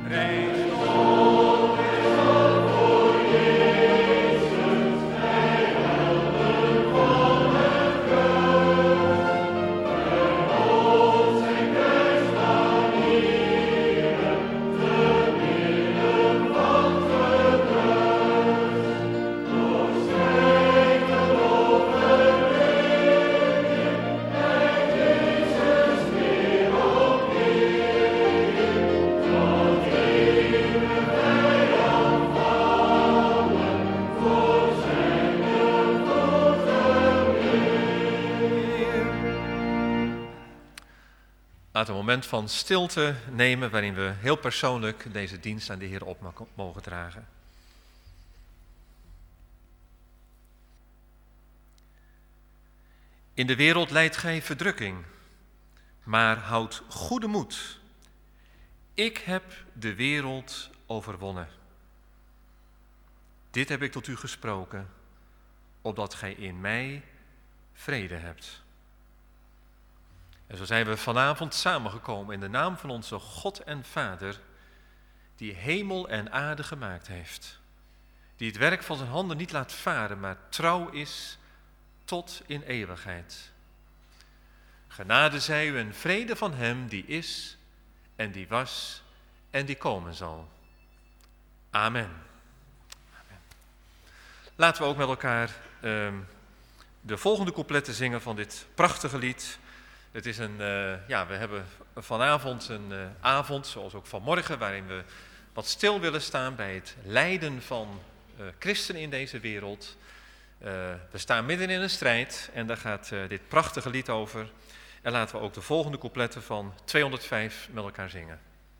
Laten we een moment van stilte nemen waarin we heel persoonlijk deze dienst aan de Heer op mogen dragen. In de wereld lijdt gij verdrukking, maar houd goede moed. Ik heb de wereld overwonnen. Dit heb ik tot u gesproken, opdat gij in mij vrede hebt. En zo zijn we vanavond samengekomen in de naam van onze God en Vader, die hemel en aarde gemaakt heeft. Die het werk van zijn handen niet laat varen, maar trouw is tot in eeuwigheid. Genade zij u en vrede van hem die is en die was en die komen zal. Amen. Amen. Laten we ook met elkaar de volgende coupletten zingen van dit prachtige lied. Het is we hebben vanavond een avond, zoals ook vanmorgen, waarin we wat stil willen staan bij het lijden van christenen in deze wereld. We staan midden in een strijd en daar gaat dit prachtige lied over. En laten we ook de volgende coupletten van 205 met elkaar zingen.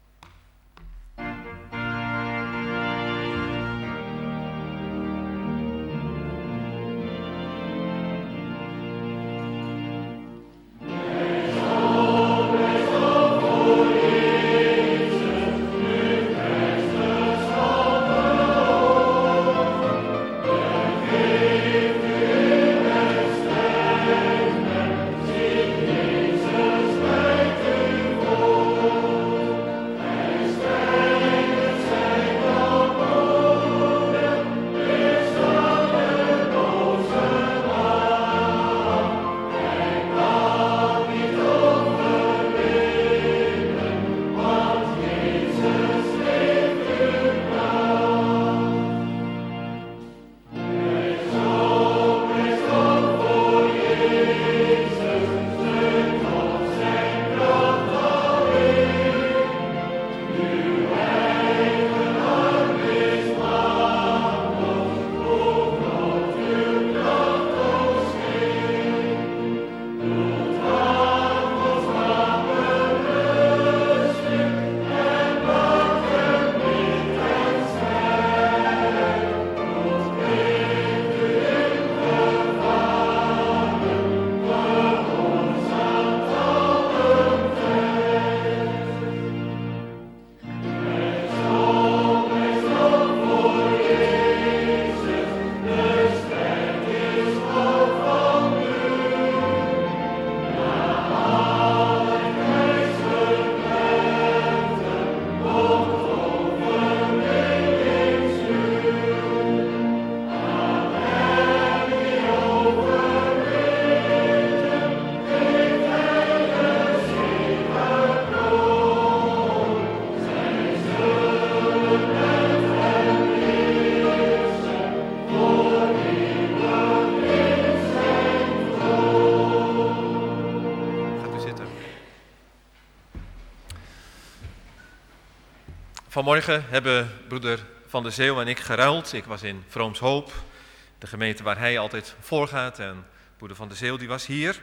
Vanmorgen hebben broeder Van der Zeeuw en ik geruild. Ik was in Vroomshoop, de gemeente waar hij altijd voorgaat. En broeder Van der Zeeuw die was hier.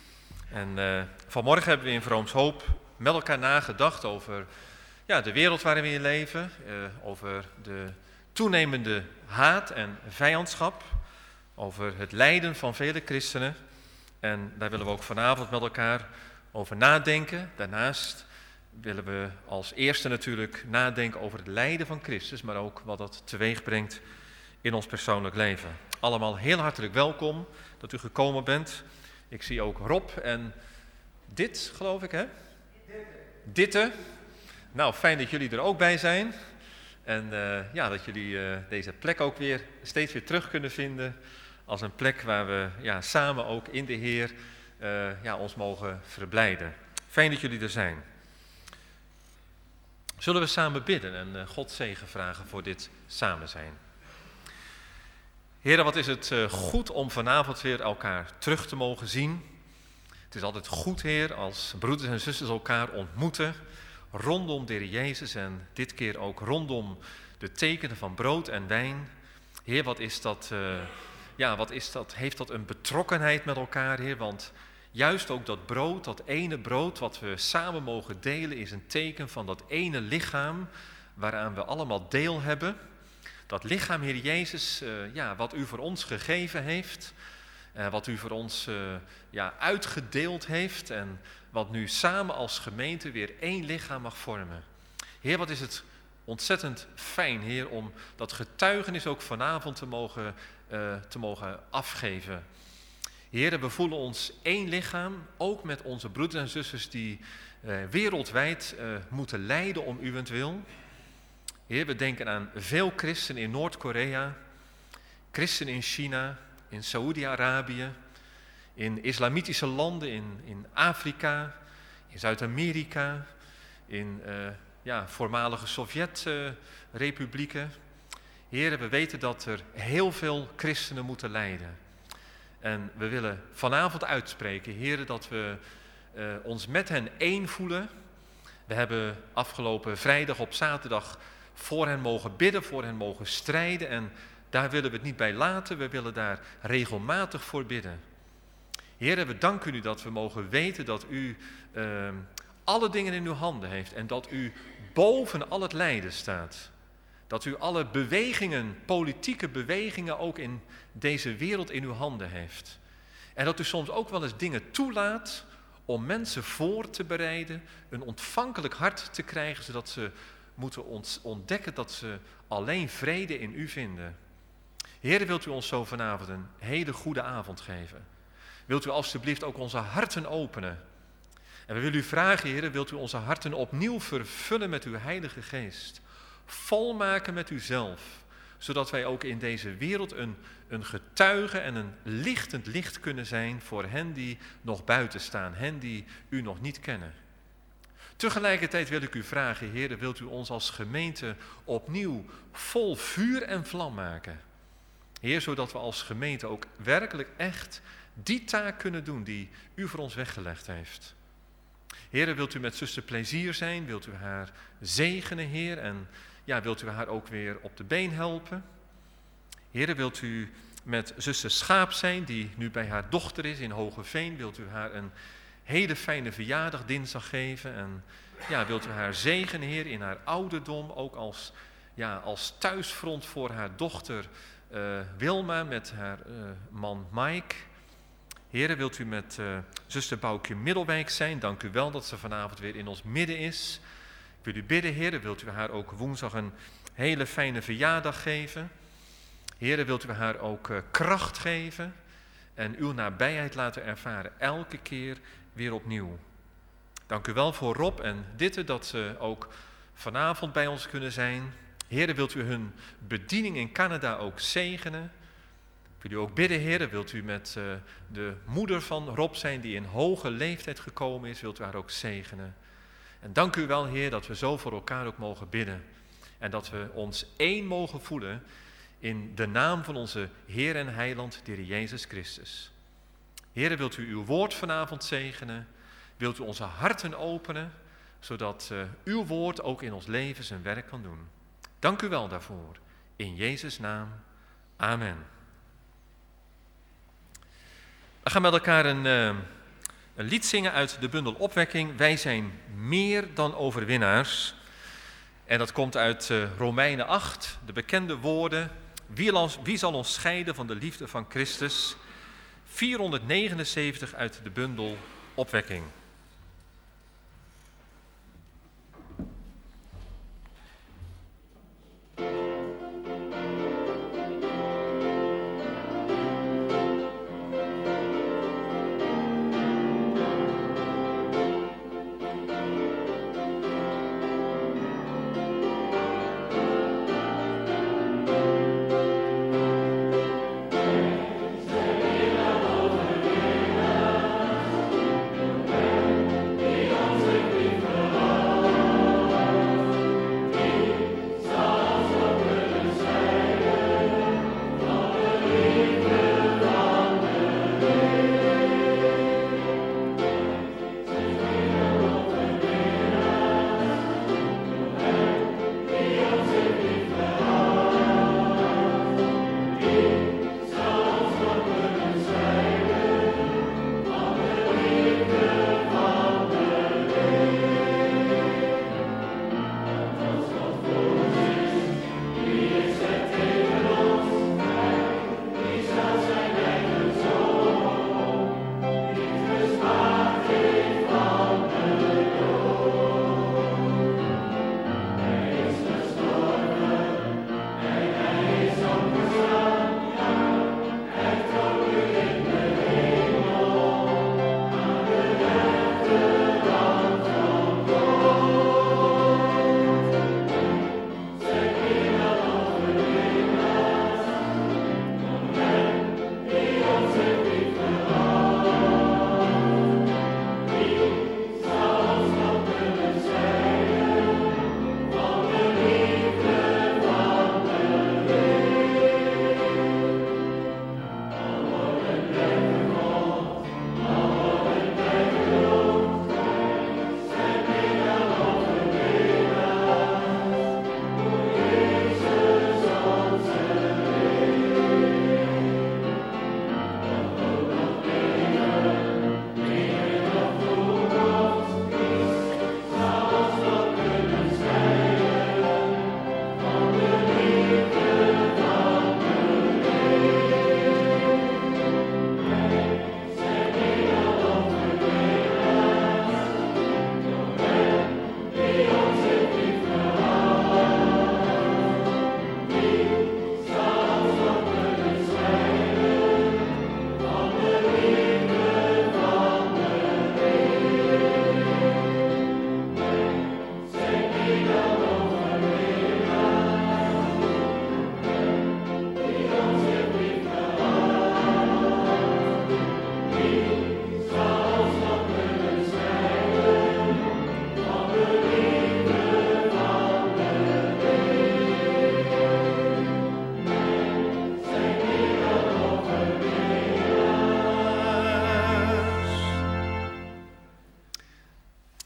En vanmorgen hebben we in Vroomshoop met elkaar nagedacht over de wereld waarin we in leven. Over de toenemende haat en vijandschap. Over het lijden van vele christenen. En daar willen we ook vanavond met elkaar over nadenken. Daarnaast willen we als eerste natuurlijk nadenken over het lijden van Christus, maar ook wat dat teweeg brengt in ons persoonlijk leven. Allemaal heel hartelijk welkom dat u gekomen bent. Ik zie ook Rob en dit, geloof ik, hè? Ditte. Nou, fijn dat jullie er ook bij zijn. En dat jullie deze plek ook steeds weer terug kunnen vinden. Als een plek waar we samen ook in de Heer ons mogen verblijden. Fijn dat jullie er zijn. Zullen we samen bidden en God zegen vragen voor dit samen zijn. Heer, wat is het goed om vanavond weer elkaar terug te mogen zien. Het is altijd goed, Heer, als broeders en zusters elkaar ontmoeten rondom de Heer Jezus en dit keer ook rondom de tekenen van brood en wijn. Heer, wat is dat, heeft dat een betrokkenheid met elkaar, Heer, want juist ook dat brood, dat ene brood wat we samen mogen delen, is een teken van dat ene lichaam waaraan we allemaal deel hebben. Dat lichaam, Heer Jezus, wat u voor ons gegeven heeft, wat u voor ons uitgedeeld heeft en wat nu samen als gemeente weer één lichaam mag vormen. Heer, wat is het ontzettend fijn, Heer, om dat getuigenis ook vanavond te mogen afgeven. Heer, we voelen ons één lichaam, ook met onze broeders en zusters die wereldwijd moeten lijden om uwentwil. Heer, we denken aan veel christenen in Noord-Korea, christenen in China, in Saoedi-Arabië, in islamitische landen, in Afrika, in Zuid-Amerika, in voormalige Sovjet-republieken. Heer, we weten dat er heel veel christenen moeten lijden. En we willen vanavond uitspreken, Heer, dat we ons met hen één voelen. We hebben afgelopen vrijdag op zaterdag voor hen mogen bidden, voor hen mogen strijden. En daar willen we het niet bij laten, we willen daar regelmatig voor bidden. Heer, we danken u dat we mogen weten dat u alle dingen in uw handen heeft en dat u boven al het lijden staat. Dat u alle bewegingen, politieke bewegingen ook in deze wereld in uw handen heeft. En dat u soms ook wel eens dingen toelaat om mensen voor te bereiden, een ontvankelijk hart te krijgen, zodat ze moeten ontdekken dat ze alleen vrede in u vinden. Heer, wilt u ons zo vanavond een hele goede avond geven? Wilt u alstublieft ook onze harten openen? En we willen u vragen, Heer, wilt u onze harten opnieuw vervullen met uw Heilige Geest? Volmaken met uzelf, zodat wij ook in deze wereld een getuige en een lichtend licht kunnen zijn voor hen die nog buiten staan, hen die u nog niet kennen. Tegelijkertijd wil ik u vragen, Heer, wilt u ons als gemeente opnieuw vol vuur en vlam maken? Heer, zodat we als gemeente ook werkelijk echt die taak kunnen doen die u voor ons weggelegd heeft. Heer, wilt u met zuster Plezier zijn? Wilt u haar zegenen, Heer? En wilt u haar ook weer op de been helpen? Heer, wilt u met zuster Schaap zijn, die nu bij haar dochter is in Hogeveen? Wilt u haar een hele fijne verjaardag dinsdag geven? En wilt u haar zegenen, Heer, in haar ouderdom, ook als thuisfront voor haar dochter Wilma met haar man Mike? Heer, wilt u met zuster Boukje Middelwijk zijn? Dank u wel dat ze vanavond weer in ons midden is. Ik wil u bidden, Heer, wilt u haar ook woensdag een hele fijne verjaardag geven? Heer, wilt u haar ook kracht geven en uw nabijheid laten ervaren, elke keer weer opnieuw. Dank u wel voor Rob en Ditte, dat ze ook vanavond bij ons kunnen zijn. Heer, wilt u hun bediening in Canada ook zegenen? Ik wil u ook bidden, Heer, wilt u met de moeder van Rob zijn die in hoge leeftijd gekomen is, wilt u haar ook zegenen? En dank u wel, Heer, dat we zo voor elkaar ook mogen bidden. En dat we ons één mogen voelen in de naam van onze Heer en Heiland, de Heer Jezus Christus. Heer, wilt u uw woord vanavond zegenen? Wilt u onze harten openen, zodat uw woord ook in ons leven zijn werk kan doen? Dank u wel daarvoor. In Jezus' naam. Amen. We gaan met elkaar een lied zingen uit de bundel Opwekking. Wij zijn meer dan overwinnaars. En dat komt uit Romeinen 8, de bekende woorden. Wie zal ons scheiden van de liefde van Christus? 479 uit de bundel Opwekking.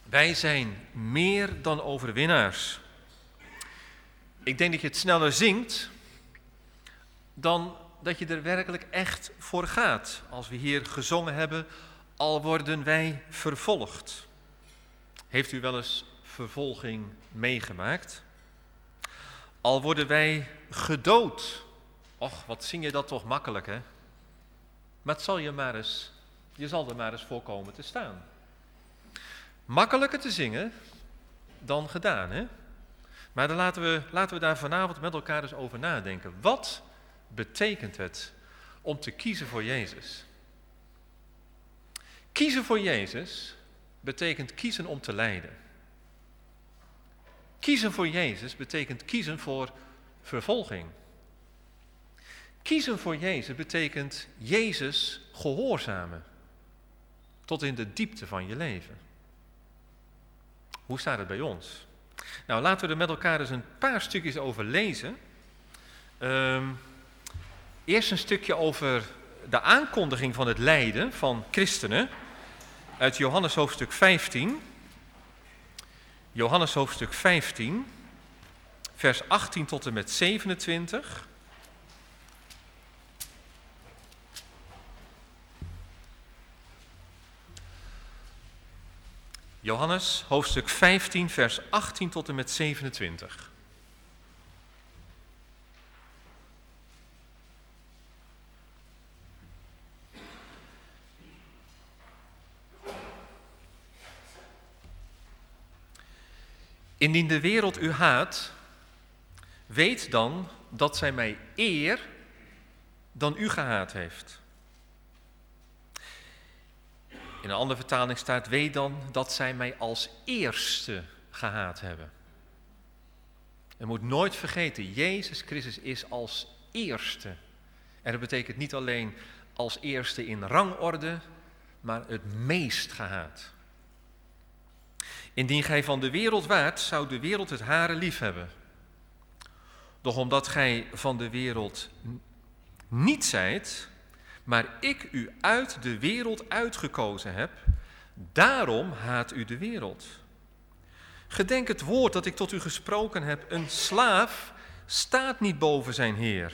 Wij zijn meer dan overwinnaars. Ik denk dat je het sneller zingt dan dat je er werkelijk echt voor gaat. Als we hier gezongen hebben, al worden wij vervolgd. Heeft u wel eens vervolging meegemaakt? Al worden wij gedood. Och, wat zing je dat toch makkelijk, hè? Maar het zal je zal er maar eens voor komen te staan. Makkelijker te zingen dan gedaan, hè? Maar dan laten we daar vanavond met elkaar eens over nadenken. Wat betekent het om te kiezen voor Jezus? Kiezen voor Jezus betekent kiezen om te lijden. Kiezen voor Jezus betekent kiezen voor vervolging. Kiezen voor Jezus betekent Jezus gehoorzamen. Tot in de diepte van je leven. Hoe staat het bij ons? Nou, laten we er met elkaar eens een paar stukjes over lezen. Eerst een stukje over de aankondiging van het lijden van christenen. Uit Johannes hoofdstuk 15. Johannes hoofdstuk 15, vers 18 tot en met 27. Johannes hoofdstuk 15, vers 18 tot en met 27. Indien de wereld u haat, weet dan dat zij mij eer dan u gehaat heeft. In een andere vertaling staat, weet dan dat zij mij als eerste gehaat hebben. Je moet nooit vergeten, Jezus Christus is als eerste. En dat betekent niet alleen als eerste in rangorde, maar het meest gehaat. Indien gij van de wereld waart, zou de wereld het hare lief hebben. Doch omdat gij van de wereld niet zijt, maar ik u uit de wereld uitgekozen heb, daarom haat u de wereld. Gedenk het woord dat ik tot u gesproken heb, een slaaf staat niet boven zijn heer.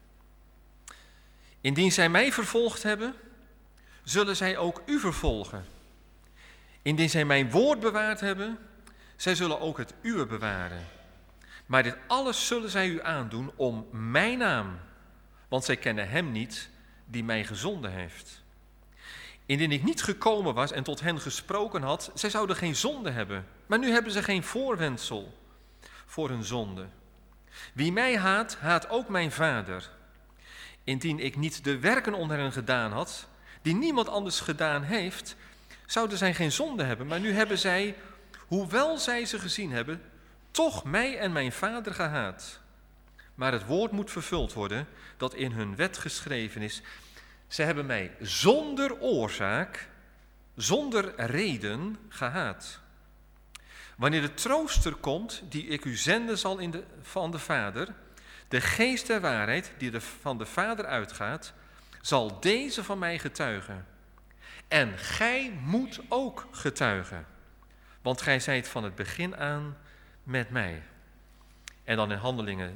Indien zij mij vervolgd hebben, zullen zij ook u vervolgen. Indien zij mijn woord bewaard hebben, zij zullen ook het uwe bewaren. Maar dit alles zullen zij u aandoen om mijn naam, want zij kennen hem niet die mij gezonden heeft. Indien ik niet gekomen was en tot hen gesproken had, zij zouden geen zonde hebben. Maar nu hebben ze geen voorwendsel voor hun zonde. Wie mij haat, haat ook mijn Vader. Indien ik niet de werken onder hen gedaan had, die niemand anders gedaan heeft, zouden zij geen zonde hebben. Maar nu hebben zij, hoewel zij ze gezien hebben, toch mij en mijn Vader gehaat. Maar het woord moet vervuld worden dat in hun wet geschreven is. Ze hebben mij zonder oorzaak, zonder reden gehaat. Wanneer de trooster komt, die ik u zenden zal van de Vader, de geest der waarheid die van de Vader uitgaat, zal deze van mij getuigen. En gij moet ook getuigen, want gij zijt van het begin aan met mij. En dan in Handelingen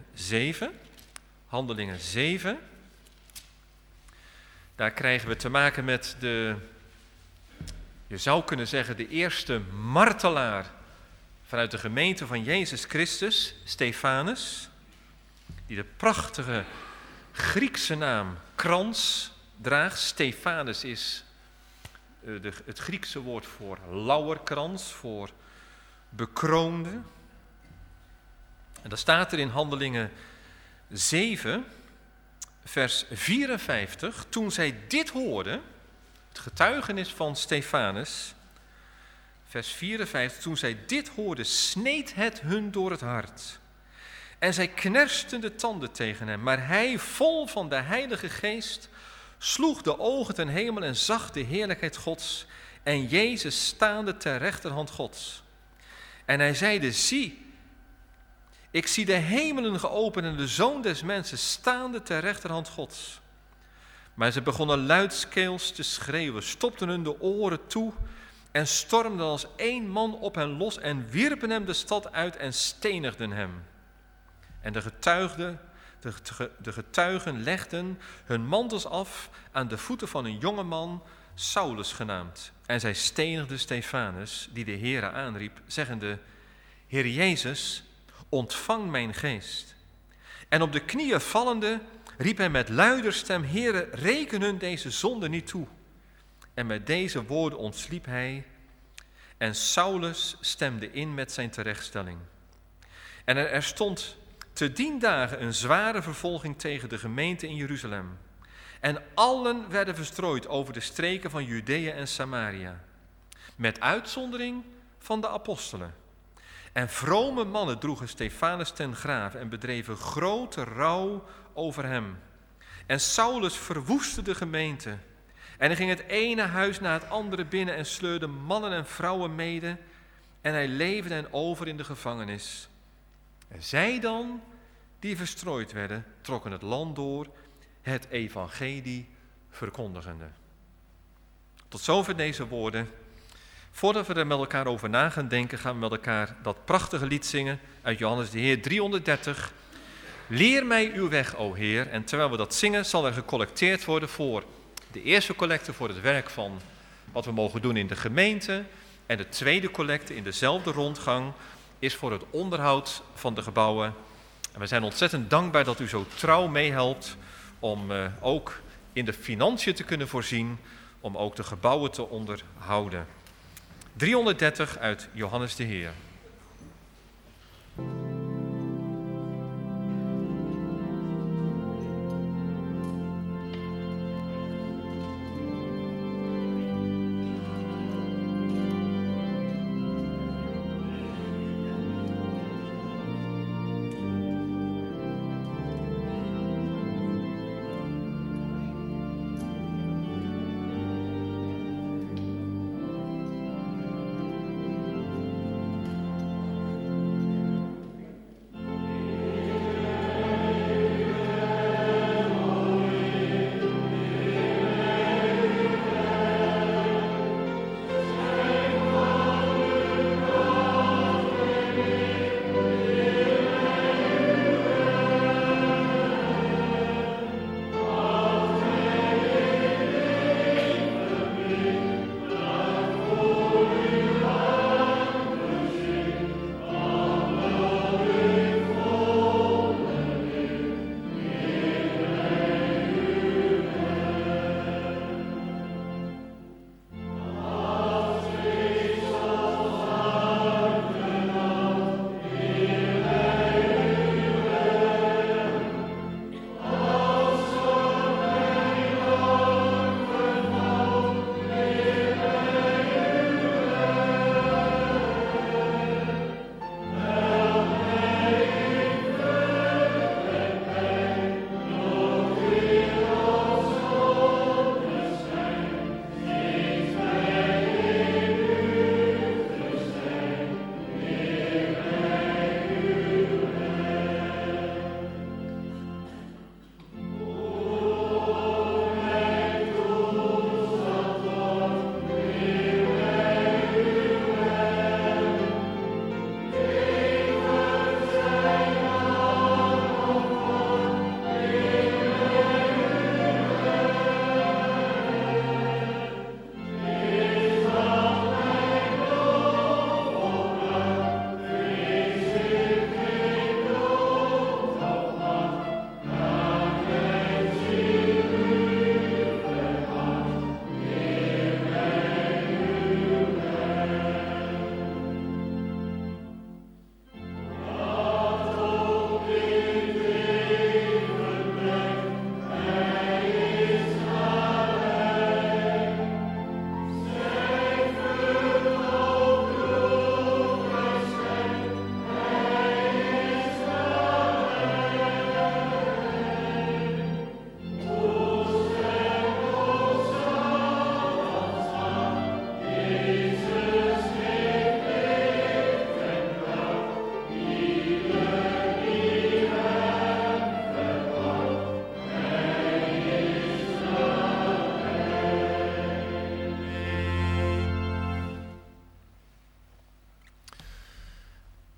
7, daar krijgen we te maken met je zou kunnen zeggen, de eerste martelaar vanuit de gemeente van Jezus Christus, Stefanus, die de prachtige Griekse naam krans draagt. Stefanus is het Griekse woord voor lauwerkrans, voor bekroonde. En dan staat er in Handelingen 7, vers 54, toen zij dit hoorden, het getuigenis van Stefanus, vers 54, toen zij dit hoorden, sneed het hun door het hart. En zij knersten de tanden tegen hem, maar hij, vol van de Heilige Geest, sloeg de ogen ten hemel en zag de heerlijkheid Gods en Jezus staande ter rechterhand Gods. En hij zeide, zie, ik zie de hemelen geopend en de Zoon des Mensen staande ter rechterhand Gods. Maar ze begonnen luidskeels te schreeuwen, stopten hun de oren toe en stormden als één man op hen los en wierpen hem de stad uit en stenigden hem. En de getuigen legden hun mantels af aan de voeten van een jongeman, Saulus genaamd. En zij stenigden Stefanus, die de Heere aanriep, zeggende: Heer Jezus, ontvang mijn geest. En op de knieën vallende riep hij met luider stem: Heere, reken hun deze zonde niet toe. En met deze woorden ontsliep hij. En Saulus stemde in met zijn terechtstelling. En er stond te 10 dagen een zware vervolging tegen de gemeente in Jeruzalem. En allen werden verstrooid over de streken van Judea en Samaria, met uitzondering van de apostelen. En vrome mannen droegen Stefanus ten grave en bedreven grote rouw over hem. En Saulus verwoestte de gemeente. En hij ging het ene huis na het andere binnen en sleurde mannen en vrouwen mede. En hij leefde hen over in de gevangenis. En zij dan, die verstrooid werden, trokken het land door, het evangelie verkondigende. Tot zover deze woorden. Voordat we er met elkaar over na gaan denken, gaan we met elkaar dat prachtige lied zingen uit Johannes de Heer 330. Leer mij uw weg, o Heer. En terwijl we dat zingen, zal er gecollecteerd worden voor de eerste collecte voor het werk van wat we mogen doen in de gemeente. En de tweede collecte in dezelfde rondgang is voor het onderhoud van de gebouwen. En we zijn ontzettend dankbaar dat u zo trouw meehelpt om ook in de financiën te kunnen voorzien, om ook de gebouwen te onderhouden. 330 uit Johannes de Heer.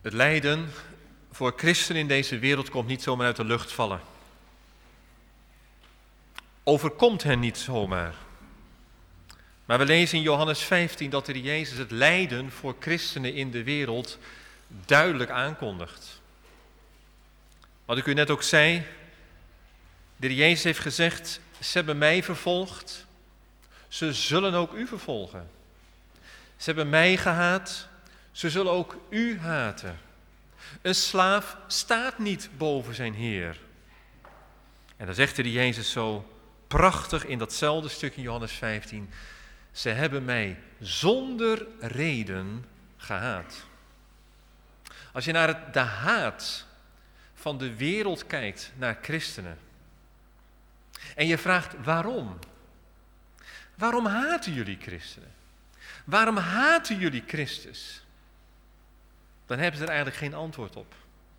Het lijden voor christenen in deze wereld komt niet zomaar uit de lucht vallen. Overkomt hen niet zomaar. Maar we lezen in Johannes 15 dat de Heer Jezus het lijden voor christenen in de wereld duidelijk aankondigt. Wat ik u net ook zei, de Heer Jezus heeft gezegd, ze hebben mij vervolgd, ze zullen ook u vervolgen. Ze hebben mij gehaat, ze zullen ook u haten. Een slaaf staat niet boven zijn Heer. En dan zegt de Heer Jezus zo prachtig in datzelfde stuk in Johannes 15, ze hebben mij zonder reden gehaat. Als je naar de haat van de wereld kijkt naar christenen en je vraagt waarom? Waarom haten jullie christenen? Waarom haten jullie Christus? Dan hebben ze er eigenlijk geen antwoord op.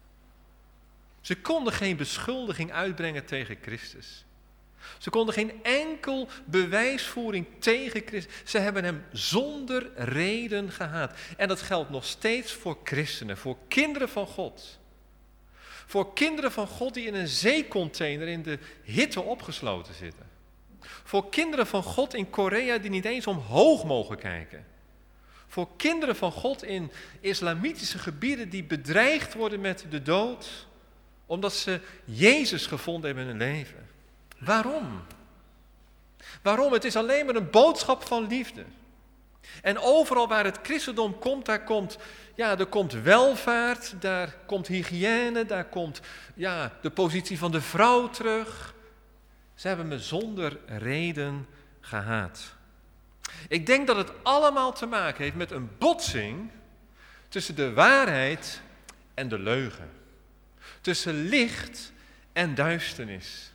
Ze konden geen beschuldiging uitbrengen tegen Christus. Ze konden geen enkel bewijsvoering tegen Christus. Ze hebben hem zonder reden gehaat. En dat geldt nog steeds voor christenen, voor kinderen van God. Voor kinderen van God die in een zeecontainer in de hitte opgesloten zitten. Voor kinderen van God in Korea die niet eens omhoog mogen kijken. Voor kinderen van God in islamitische gebieden die bedreigd worden met de dood, omdat ze Jezus gevonden hebben in hun leven. Waarom? Waarom? Het is alleen maar een boodschap van liefde. En overal waar het christendom komt, er komt welvaart, daar komt hygiëne, daar komt de positie van de vrouw terug. Ze hebben me zonder reden gehaat. Ik denk dat het allemaal te maken heeft met een botsing tussen de waarheid en de leugen. Tussen licht en duisternis.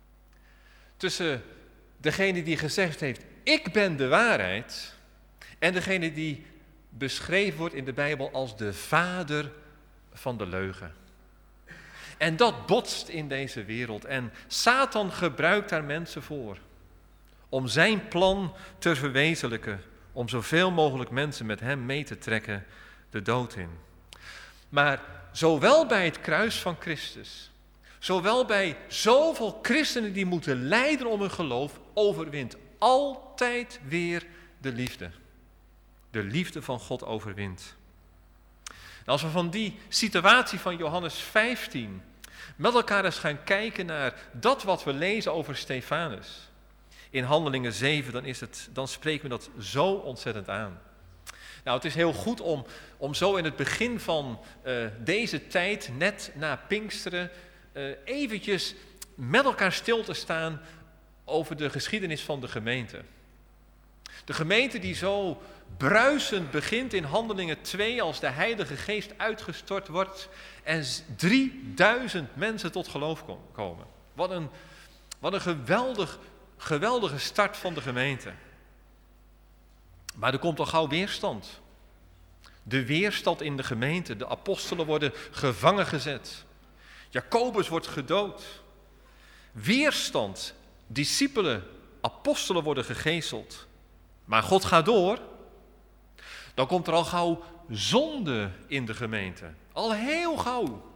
Tussen degene die gezegd heeft, ik ben de waarheid, en degene die beschreven wordt in de Bijbel als de vader van de leugen. En dat botst in deze wereld en Satan gebruikt daar mensen voor. Om zijn plan te verwezenlijken, om zoveel mogelijk mensen met hem mee te trekken de dood in. Maar zowel bij het kruis van Christus, zowel bij zoveel christenen die moeten lijden om hun geloof, overwint altijd weer de liefde. De liefde van God overwint. En als we van die situatie van Johannes 15 met elkaar eens gaan kijken naar dat wat we lezen over Stefanus in Handelingen 7, dan spreken we dat zo ontzettend aan. Nou, het is heel goed om zo in het begin van deze tijd, net na Pinksteren, eventjes met elkaar stil te staan over de geschiedenis van de gemeente. De gemeente die zo bruisend begint in Handelingen 2 als de Heilige Geest uitgestort wordt en 3000 mensen tot geloof komen. Wat een geweldige start van de gemeente. Maar er komt al gauw weerstand. De weerstand in de gemeente. De apostelen worden gevangen gezet. Jacobus wordt gedood. Weerstand. Discipelen, apostelen worden gegezeld. Maar God gaat door. Dan komt er al gauw zonde in de gemeente. Al heel gauw.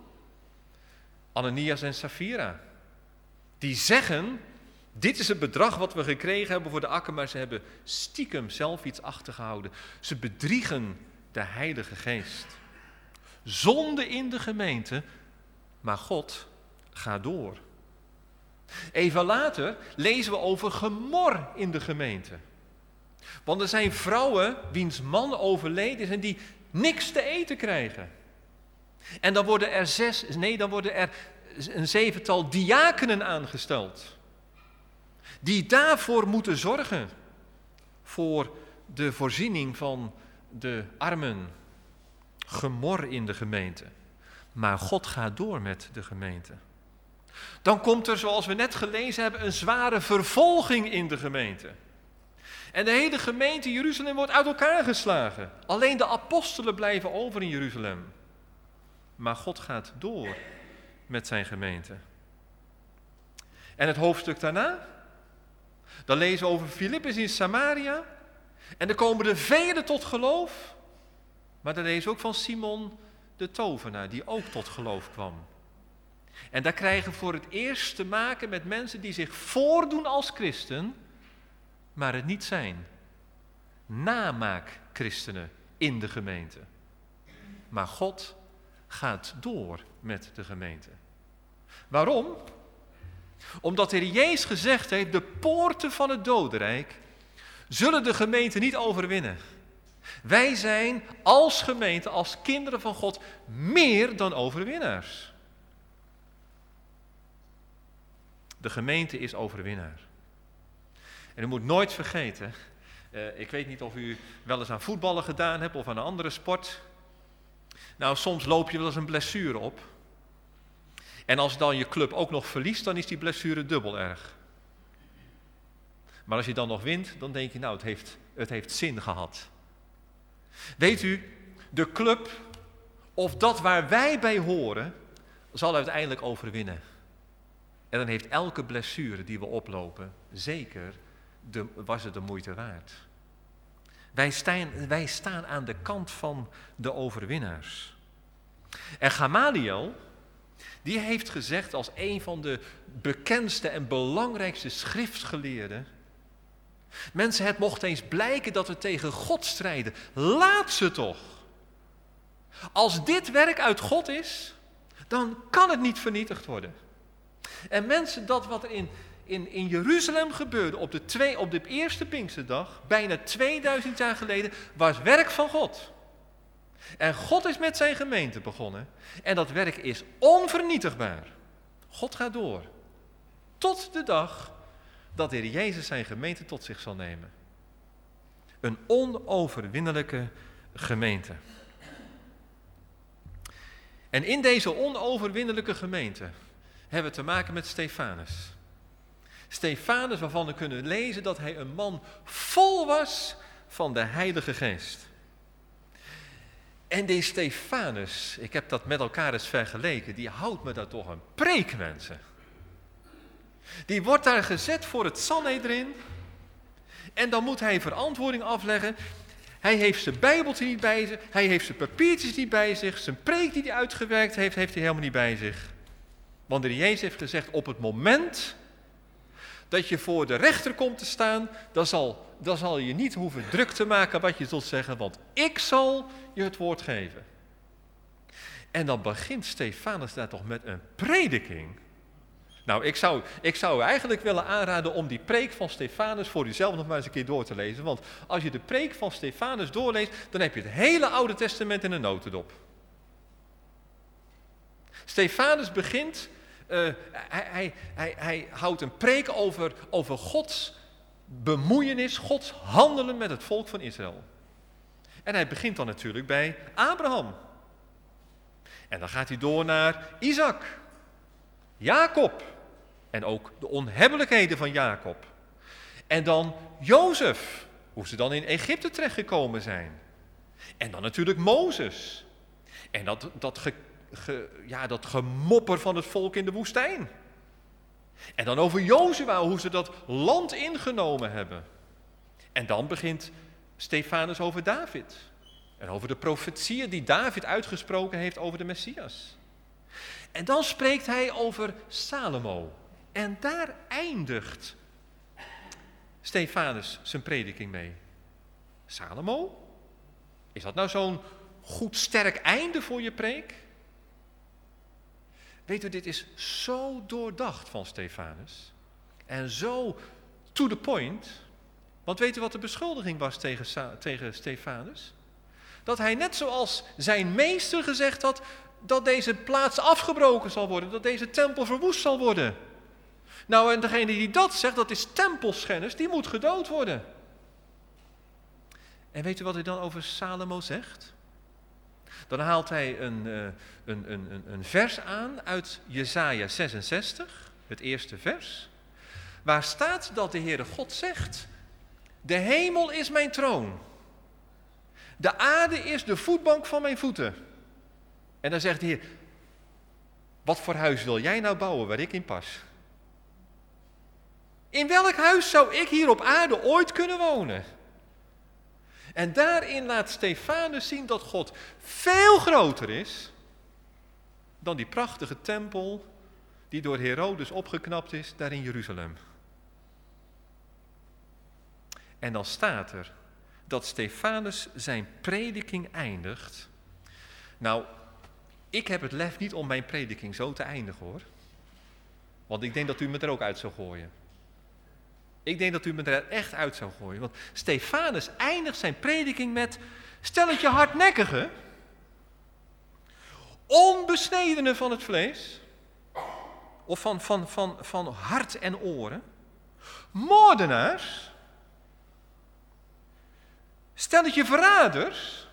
Ananias en Safira. Die zeggen, dit is het bedrag wat we gekregen hebben voor de akker, maar ze hebben stiekem zelf iets achtergehouden. Ze bedriegen de Heilige Geest. Zonde in de gemeente, maar God gaat door. Even later lezen we over gemor in de gemeente. Want er zijn vrouwen wiens man overleden is en die niks te eten krijgen. En dan worden er een 7-tal diakenen aangesteld. Die daarvoor moeten zorgen. Voor de voorziening van de armen. Gemor in de gemeente. Maar God gaat door met de gemeente. Dan komt er, zoals we net gelezen hebben, een zware vervolging in de gemeente. En de hele gemeente Jeruzalem wordt uit elkaar geslagen. Alleen de apostelen blijven over in Jeruzalem. Maar God gaat door met zijn gemeente. En het hoofdstuk daarna? Dan lezen we over Filippus in Samaria. En er komen er velen tot geloof. Maar dan lezen we ook van Simon, de tovenaar die ook tot geloof kwam. En daar krijgen we voor het eerst te maken met mensen die zich voordoen als christen, maar het niet zijn. Namaak-christenen in de gemeente. Maar God gaat door met de gemeente. Waarom? Omdat de Heer Jezus gezegd heeft, de poorten van het dodenrijk zullen de gemeente niet overwinnen. Wij zijn als gemeente, als kinderen van God, meer dan overwinnaars. De gemeente is overwinnaar. En u moet nooit vergeten, ik weet niet of u wel eens aan voetballen gedaan hebt of aan een andere sport. Nou, soms loop je wel eens een blessure op. En als dan je club ook nog verliest, dan is die blessure dubbel erg. Maar als je dan nog wint, dan denk je, nou, het heeft zin gehad. Weet u, de club, of dat waar wij bij horen, zal uiteindelijk overwinnen. En dan heeft elke blessure die we oplopen, zeker, was het de moeite waard. Wij staan aan de kant van de overwinnaars. En Gamaliel, die heeft gezegd als een van de bekendste en belangrijkste schriftgeleerden: mensen, het mocht eens blijken dat we tegen God strijden. Laat ze toch. Als dit werk uit God is, dan kan het niet vernietigd worden. En mensen, dat wat er in Jeruzalem gebeurde op de eerste Pinksterdag, bijna 2000 jaar geleden, was werk van God. En God is met zijn gemeente begonnen. En dat werk is onvernietigbaar. God gaat door. Tot de dag dat de Heer Jezus zijn gemeente tot zich zal nemen. Een onoverwinnelijke gemeente. En in deze onoverwinnelijke gemeente hebben we te maken met Stefanus. Stefanus, waarvan we kunnen lezen dat hij een man vol was van de Heilige Geest. En deze Stefanus, ik heb dat met elkaar eens vergeleken, die houdt me daar toch een preek, mensen. Die wordt daar gezet voor het Sanhedrin en dan moet hij verantwoording afleggen. Hij heeft zijn Bijbeltje niet bij zich, hij heeft zijn papiertjes niet bij zich, zijn preek die hij uitgewerkt heeft, heeft hij helemaal niet bij zich. Want de Heer Jezus heeft gezegd, op het moment dat je voor de rechter komt te staan, dan zal je niet hoeven druk te maken wat je zult zeggen, want ik zal je het woord geven. En dan begint Stefanus daar toch met een prediking. Nou, ik zou u eigenlijk willen aanraden om die preek van Stefanus voor uzelf nog maar eens een keer door te lezen. Want als je de preek van Stefanus doorleest, dan heb je het hele Oude Testament in een notendop. Stefanus begint, hij houdt een preek over Gods bemoeienis, Gods handelen met het volk van Israël. En hij begint dan natuurlijk bij Abraham. En dan gaat hij door naar Isaac, Jacob en ook de onhebbelijkheden van Jacob. En dan Jozef, hoe ze dan in Egypte terechtgekomen zijn. En dan natuurlijk Mozes. En dat gemopper van het volk in de woestijn. En dan over Jozua, hoe ze dat land ingenomen hebben. En dan begint Stefanus over David. En over de profetieën die David uitgesproken heeft over de Messias. En dan spreekt hij over Salomo. En daar eindigt Stefanus zijn prediking mee. Salomo? Is dat nou zo'n goed sterk einde voor je preek? Weet u, dit is zo doordacht van Stefanus. En zo to the point. Want weet u wat de beschuldiging was tegen Stefanus? Dat hij net zoals zijn meester gezegd had, dat deze plaats afgebroken zal worden, dat deze tempel verwoest zal worden. Nou, en degene die dat zegt, dat is tempelschennis, die moet gedood worden. En weet u wat hij dan over Salomo zegt? Dan haalt hij een vers aan uit Jesaja 66, het eerste vers, waar staat dat de Heere God zegt: de hemel is mijn troon, de aarde is de voetbank van mijn voeten. En dan zegt de Heer: wat voor huis wil jij nou bouwen waar ik in pas? In welk huis zou ik hier op aarde ooit kunnen wonen? En daarin laat Stefanus zien dat God veel groter is dan die prachtige tempel die door Herodes opgeknapt is daar in Jeruzalem. En dan staat er dat Stefanus zijn prediking eindigt. Nou, ik heb het lef niet om mijn prediking zo te eindigen, hoor. Want ik denk dat u me er ook uit zou gooien. Ik denk dat u me er echt uit zou gooien. Want Stefanus eindigt zijn prediking met: stelletje hardnekkigen, onbesnedenen van het vlees, of van hart en oren, moordenaars, stelletje verraders,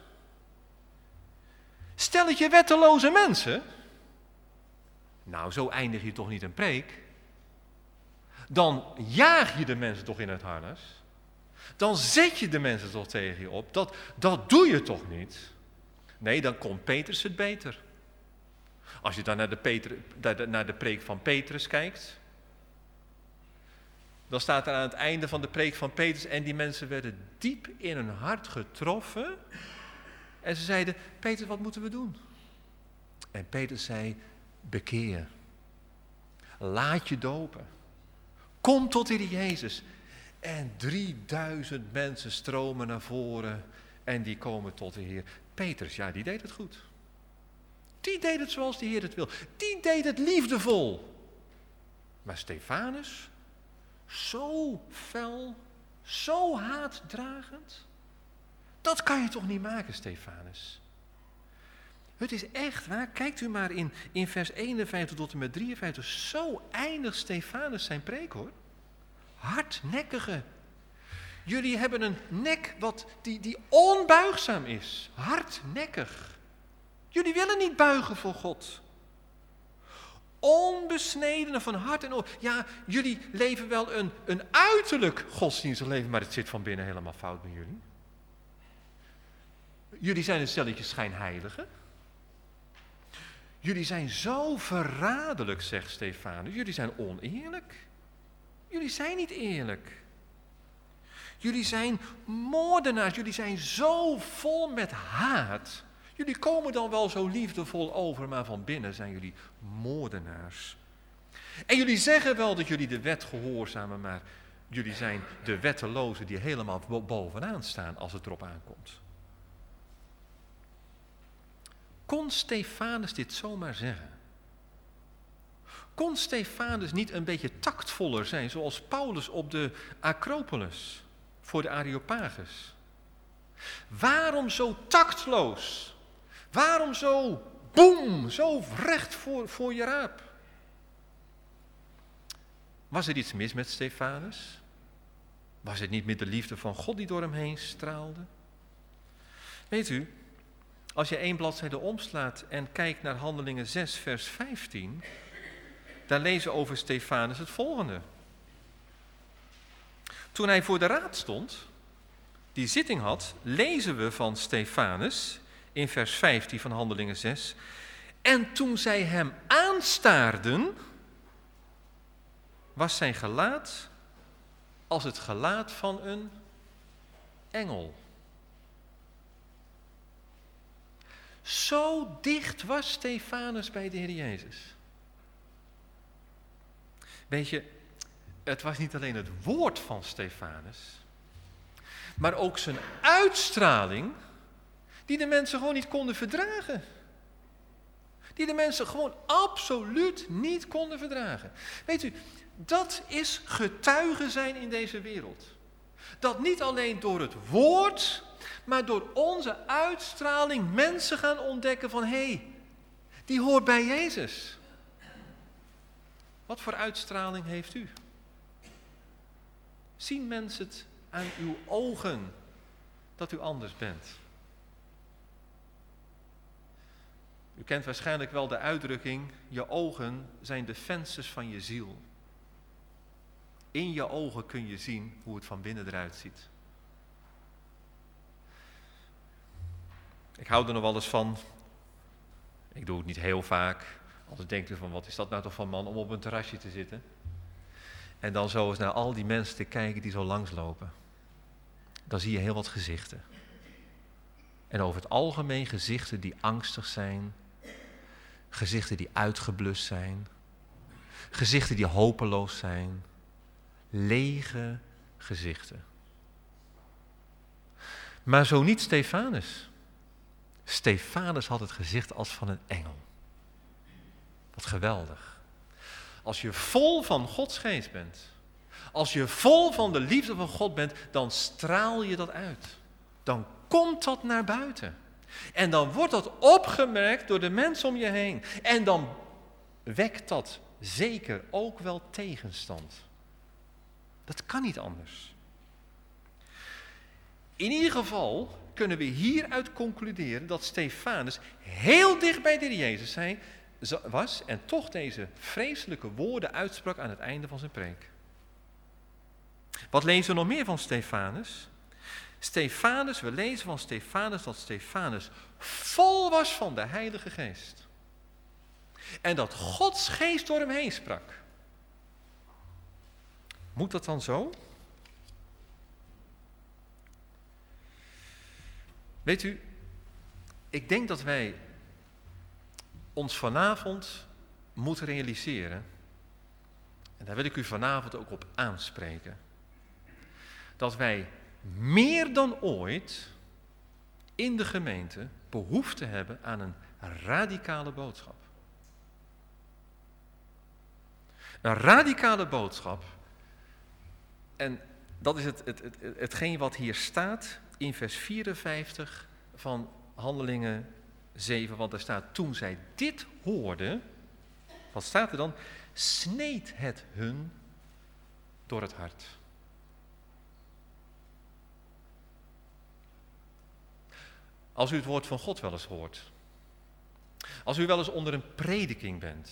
stelletje wetteloze mensen. Nou, zo eindig je toch niet een preek? Dan jaag je de mensen toch in het harnas? Dan zet je de mensen toch tegen je op? Dat doe je toch niet? Nee, dan komt Petrus het beter. Als je dan naar de preek van Petrus kijkt, dan staat er aan het einde van de preek van Petrus: en die mensen werden diep in hun hart getroffen. En ze zeiden: Petrus, wat moeten we doen? En Petrus zei: bekeer. Laat je dopen. Kom tot Heer Jezus. En 3000 mensen stromen naar voren en die komen tot de Heer. Petrus, ja, die deed het goed. Die deed het zoals de Heer het wil. Die deed het liefdevol. Maar Stefanus, zo fel, zo haatdragend, dat kan je toch niet maken, Stefanus? Het is echt waar, kijkt u maar in vers 51 tot en met 53. Zo eindigt Stefanus zijn preek, hoor. Hardnekkige. Jullie hebben een nek die onbuigzaam is. Hardnekkig. Jullie willen niet buigen voor God. Onbesnedenen van hart en oor. Ja, jullie leven wel een uiterlijk godsdienstig leven, maar het zit van binnen helemaal fout met jullie. Jullie zijn een stelletje schijnheiligen. Jullie zijn zo verraderlijk, zegt Stefanus. Jullie zijn oneerlijk. Jullie zijn niet eerlijk. Jullie zijn moordenaars. Jullie zijn zo vol met haat. Jullie komen dan wel zo liefdevol over, maar van binnen zijn jullie moordenaars. En jullie zeggen wel dat jullie de wet gehoorzamen, maar jullie zijn de wettelozen die helemaal bovenaan staan als het erop aankomt. Kon Stefanus dit zomaar zeggen? Kon Stefanus niet een beetje tactvoller zijn, zoals Paulus op de Acropolis voor de Areopagus? Waarom zo tactloos? Waarom zo boem, zo recht voor je raap? Was er iets mis met Stefanus? Was het niet met de liefde van God die door hem heen straalde? Weet u, als je 1 bladzijde omslaat en kijkt naar Handelingen 6, vers 15, daar lezen we over Stefanus het volgende. Toen hij voor de raad stond, die zitting had, lezen we van Stefanus in vers 15 van Handelingen 6. En toen zij hem aanstaarden, was zijn gelaat als het gelaat van een engel. Zo dicht was Stefanus bij de Heer Jezus. Weet je, het was niet alleen het woord van Stefanus, maar ook zijn uitstraling, die de mensen gewoon niet konden verdragen. Die de mensen gewoon absoluut niet konden verdragen. Weet u, dat is getuige zijn in deze wereld. Dat niet alleen door het woord, maar door onze uitstraling mensen gaan ontdekken van hé, die hoort bij Jezus. Wat voor uitstraling heeft u? Zien mensen het aan uw ogen dat u anders bent? U kent waarschijnlijk wel de uitdrukking, je ogen zijn de vensters van je ziel. In je ogen kun je zien hoe het van binnen eruit ziet. Ik hou er nog wel eens van, ik doe het niet heel vaak, altijd denkt u van wat is dat nou toch van man om op een terrasje te zitten. En dan zo eens naar al die mensen te kijken die zo langslopen. Dan zie je heel wat gezichten. En over het algemeen gezichten die angstig zijn, gezichten die uitgeblust zijn, gezichten die hopeloos zijn, lege gezichten. Maar zo niet Stefanus. Stefanus had het gezicht als van een engel. Wat geweldig. Als je vol van Gods geest bent, als je vol van de liefde van God bent, dan straal je dat uit. Dan komt dat naar buiten. En dan wordt dat opgemerkt door de mensen om je heen. En dan wekt dat zeker ook wel tegenstand. Dat kan niet anders. In ieder geval kunnen we hieruit concluderen dat Stefanus heel dicht bij de Heer Jezus was en toch deze vreselijke woorden uitsprak aan het einde van zijn preek. Wat lezen we nog meer van Stefanus? We lezen van Stefanus dat Stefanus vol was van de Heilige Geest. En dat Gods geest door hem heen sprak. Moet dat dan zo? Weet u, ik denk dat wij ons vanavond moeten realiseren, en daar wil ik u vanavond ook op aanspreken, dat wij meer dan ooit in de gemeente behoefte hebben aan een radicale boodschap. Een radicale boodschap, en dat is hetgeen wat hier staat in vers 54 van Handelingen 7, want daar staat, toen zij dit hoorden, wat staat er dan? Sneed het hun door het hart. Als u het woord van God wel eens hoort, als u wel eens onder een prediking bent,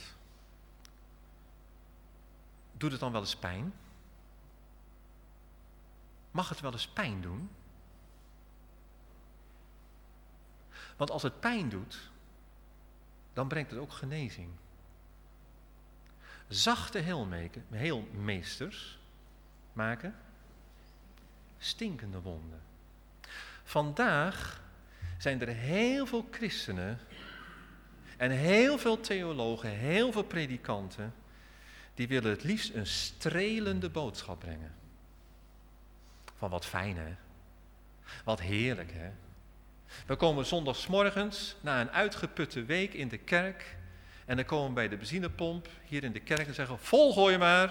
doet het dan wel eens pijn? Mag het wel eens pijn doen? Want als het pijn doet, dan brengt het ook genezing. Zachte heelmeesters maken stinkende wonden. Vandaag zijn er heel veel christenen en heel veel theologen, heel veel predikanten, die willen het liefst een strelende boodschap brengen. Van wat fijn, hè? Wat heerlijk, hè? We komen zondagsmorgens na een uitgeputte week in de kerk en dan komen we bij de benzinepomp hier in de kerk en zeggen, volgooi maar.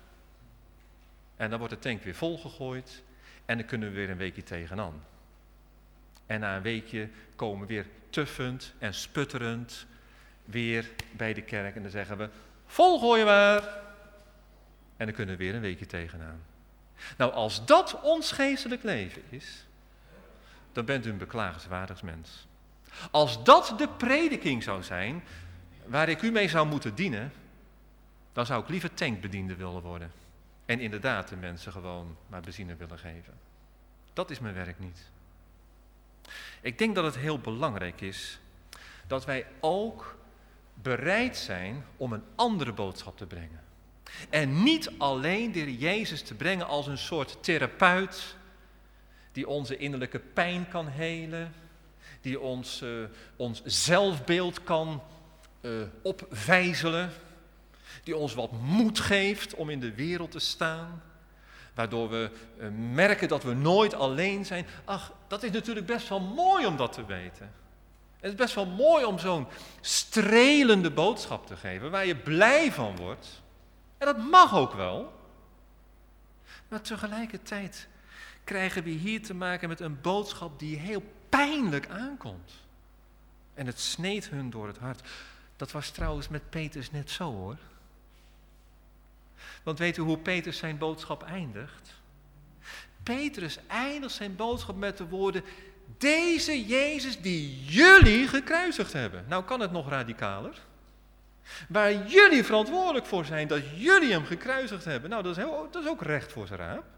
En dan wordt de tank weer volgegooid en dan kunnen we weer een weekje tegenaan. En na een weekje komen we weer tuffend en sputterend weer bij de kerk en dan zeggen we, volgooi maar. En dan kunnen we weer een weekje tegenaan. Nou, als dat ons geestelijk leven is, dan bent u een beklagenswaardig mens. Als dat de prediking zou zijn, waar ik u mee zou moeten dienen, dan zou ik liever tankbediende willen worden. En inderdaad de mensen gewoon maar benzine willen geven. Dat is mijn werk niet. Ik denk dat het heel belangrijk is dat wij ook bereid zijn om een andere boodschap te brengen. En niet alleen de Heer Jezus te brengen als een soort therapeut die onze innerlijke pijn kan helen, die ons zelfbeeld kan opvijzelen, die ons wat moed geeft om in de wereld te staan, waardoor we merken dat we nooit alleen zijn. Ach, dat is natuurlijk best wel mooi om dat te weten. Het is best wel mooi om zo'n strelende boodschap te geven, waar je blij van wordt. En dat mag ook wel. Maar tegelijkertijd krijgen we hier te maken met een boodschap die heel pijnlijk aankomt. En het sneed hun door het hart. Dat was trouwens met Petrus net zo, hoor. Want weet u hoe Petrus zijn boodschap eindigt? Petrus eindigt zijn boodschap met de woorden, deze Jezus die jullie gekruisigd hebben. Nou, kan het nog radicaler? Waar jullie verantwoordelijk voor zijn dat jullie hem gekruisigd hebben. Nou, dat is ook recht voor zijn raap.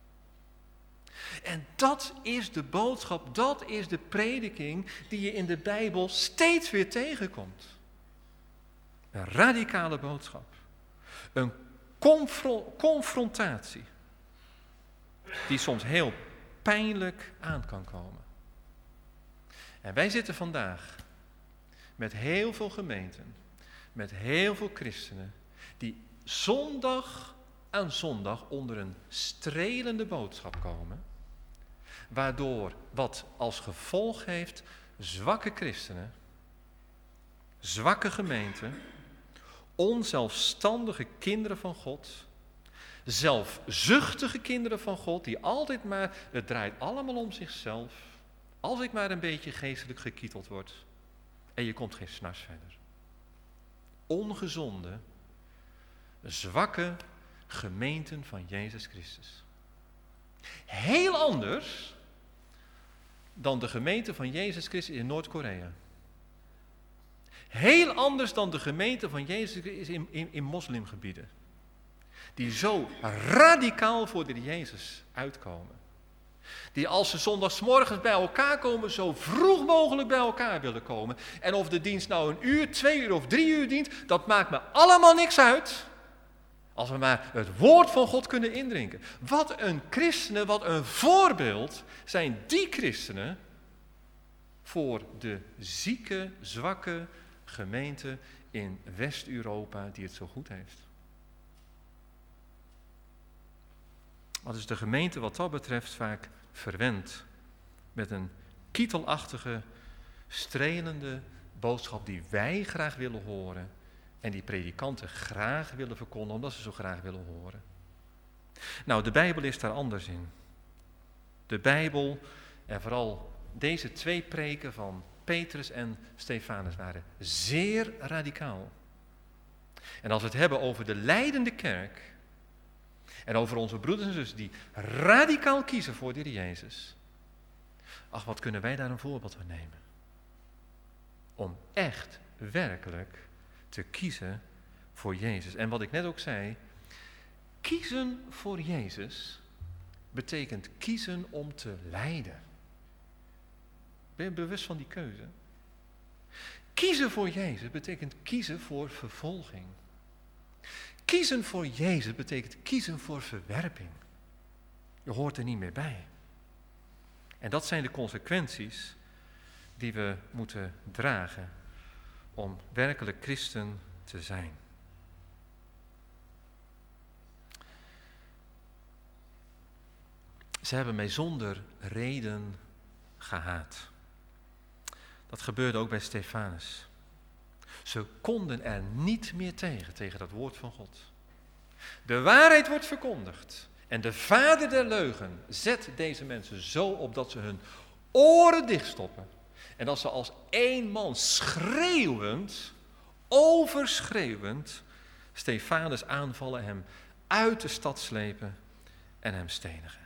En dat is de boodschap, dat is de prediking die je in de Bijbel steeds weer tegenkomt. Een radicale boodschap. Een confrontatie. Die soms heel pijnlijk aan kan komen. En wij zitten vandaag met heel veel gemeenten, met heel veel christenen, die zondag aan zondag onder een strelende boodschap komen, waardoor wat als gevolg heeft zwakke christenen, zwakke gemeenten, onzelfstandige kinderen van God, zelfzuchtige kinderen van God, die altijd maar, het draait allemaal om zichzelf, als ik maar een beetje geestelijk gekieteld word, en je komt geen snars verder. Ongezonde, zwakke gemeenten van Jezus Christus. Heel anders dan de gemeente van Jezus Christus in Noord-Korea. Heel anders dan de gemeente van Jezus Christus in moslimgebieden. Die zo radicaal voor de Jezus uitkomen. Die als ze zondagsmorgens bij elkaar komen, zo vroeg mogelijk bij elkaar willen komen. En of de dienst nou 1 uur, 2 uur of 3 uur dient, dat maakt me allemaal niks uit. Als we maar het woord van God kunnen indrinken. Wat een christenen, wat een voorbeeld zijn die christenen voor de zieke, zwakke gemeente in West-Europa die het zo goed heeft. Wat is de gemeente wat dat betreft vaak verwend met een kietelachtige, strelende boodschap die wij graag willen horen en die predikanten graag willen verkondigen omdat ze zo graag willen horen. Nou, de Bijbel is daar anders in. De Bijbel en vooral deze 2 preken van Petrus en Stefanus waren zeer radicaal. En als we het hebben over de lijdende kerk en over onze broeders en zussen die radicaal kiezen voor de Heer Jezus. Ach, wat kunnen wij daar een voorbeeld van nemen? Om echt, werkelijk te kiezen voor Jezus. En wat ik net ook zei, kiezen voor Jezus betekent kiezen om te lijden. Ben je bewust van die keuze? Kiezen voor Jezus betekent kiezen voor vervolging. Kiezen voor Jezus betekent kiezen voor verwerping. Je hoort er niet meer bij. En dat zijn de consequenties die we moeten dragen om werkelijk christen te zijn. Ze hebben mij zonder reden gehaat. Dat gebeurde ook bij Stefanus. Ze konden er niet meer tegen dat woord van God. De waarheid wordt verkondigd. En de vader der leugen zet deze mensen zo op dat ze hun oren dichtstoppen. En dat ze als één man schreeuwend, overschreeuwend, Stefanus aanvallen, hem uit de stad slepen en hem stenigen.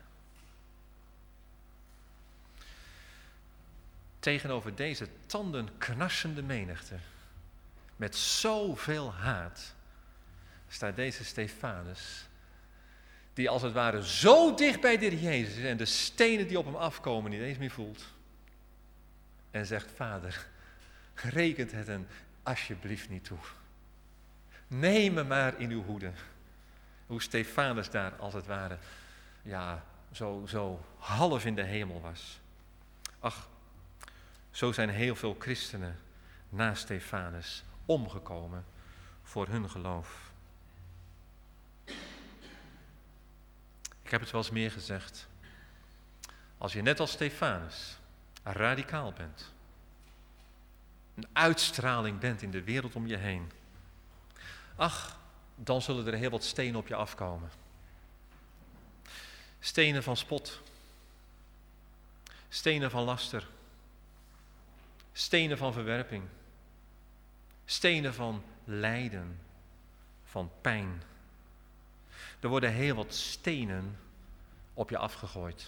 Tegenover deze tandenknarsende menigte, met zoveel haat, staat deze Stefanus, die als het ware zo dicht bij de Heer Jezus is en de stenen die op hem afkomen niet eens meer voelt. En zegt, Vader, rekent het hem alsjeblieft niet toe. Neem me maar in uw hoede. Hoe Stefanus daar als het ware, ja, zo half in de hemel was. Ach, zo zijn heel veel christenen na Stefanus omgekomen voor hun geloof. Ik heb het wel eens meer gezegd. Als je net als Stefanus radicaal bent, een uitstraling bent in de wereld om je heen, ach, dan zullen er heel wat stenen op je afkomen. Stenen van spot, stenen van laster, stenen van verwerping, stenen van lijden, van pijn. Er worden heel wat stenen op je afgegooid.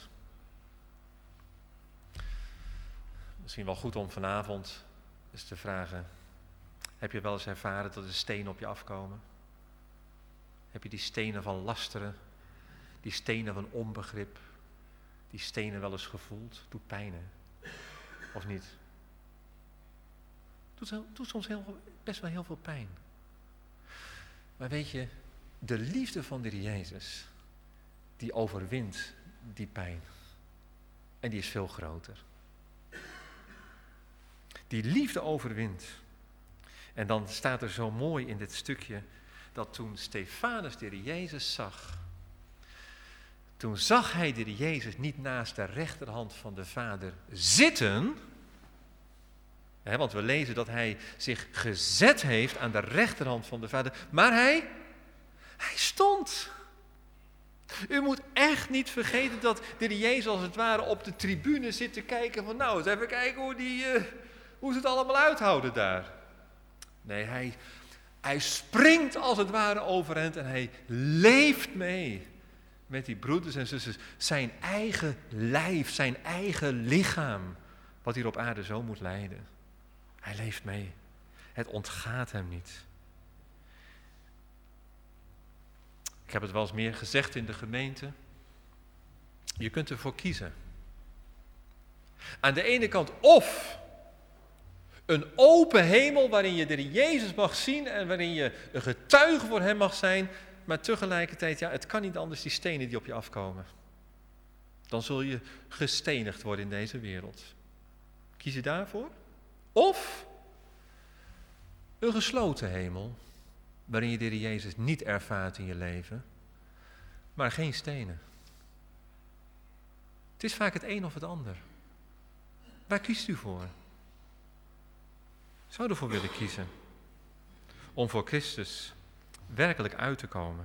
Misschien wel goed om vanavond eens te vragen, heb je wel eens ervaren dat er stenen op je afkomen? Heb je die stenen van lasteren, die stenen van onbegrip, die stenen wel eens gevoeld? Doet pijn, hè? Of niet? Doet soms best wel heel veel pijn. Maar weet je, de liefde van de Heer Jezus, die overwint die pijn. En die is veel groter. Die liefde overwint. En dan staat er zo mooi in dit stukje dat toen Stefanus de Heer Jezus zag, toen zag hij de Heer Jezus niet naast de rechterhand van de Vader zitten, want we lezen dat hij zich gezet heeft aan de rechterhand van de Vader, maar hij stond. U moet echt niet vergeten dat de Heer Jezus als het ware op de tribune zit te kijken van nou, eens even kijken hoe ze het allemaal uithouden daar. Nee, hij springt als het ware overeind en hij leeft mee met die broeders en zusters. Zijn eigen lijf, zijn eigen lichaam, wat hier op aarde zo moet lijden. Hij leeft mee. Het ontgaat hem niet. Ik heb het wel eens meer gezegd in de gemeente. Je kunt ervoor kiezen. Aan de ene kant of een open hemel waarin je de Heer Jezus mag zien en waarin je een getuige voor hem mag zijn, maar tegelijkertijd, het kan niet anders, die stenen die op je afkomen. Dan zul je gestenigd worden in deze wereld. Kies je daarvoor? Of een gesloten hemel, waarin je de Heer Jezus niet ervaart in je leven, maar geen stenen. Het is vaak het een of het ander. Waar kiest u voor? Ik zou ervoor willen kiezen om voor Christus werkelijk uit te komen.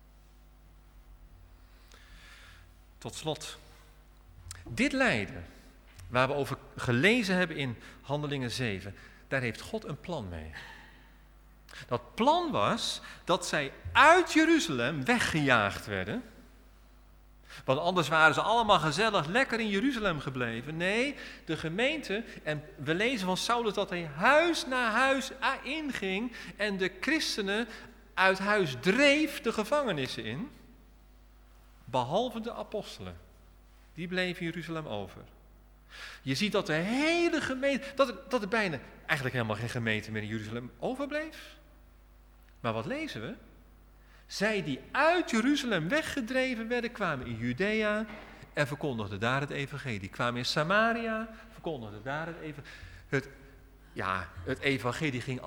Tot slot, dit lijden, waar we over gelezen hebben in Handelingen 7, daar heeft God een plan mee. Dat plan was dat zij uit Jeruzalem weggejaagd werden. Want anders waren ze allemaal gezellig lekker in Jeruzalem gebleven. Nee, de gemeente, en we lezen van Saulus dat hij huis na huis inging en de christenen uit huis dreef de gevangenissen in. Behalve de apostelen. Die bleven in Jeruzalem over. Je ziet dat de hele gemeente, dat er bijna eigenlijk helemaal geen gemeente meer in Jeruzalem overbleef. Maar wat lezen we? Zij die uit Jeruzalem weggedreven werden, kwamen in Judea en verkondigden daar het evangelie. Kwamen in Samaria, verkondigden daar het evangelie. Het evangelie ging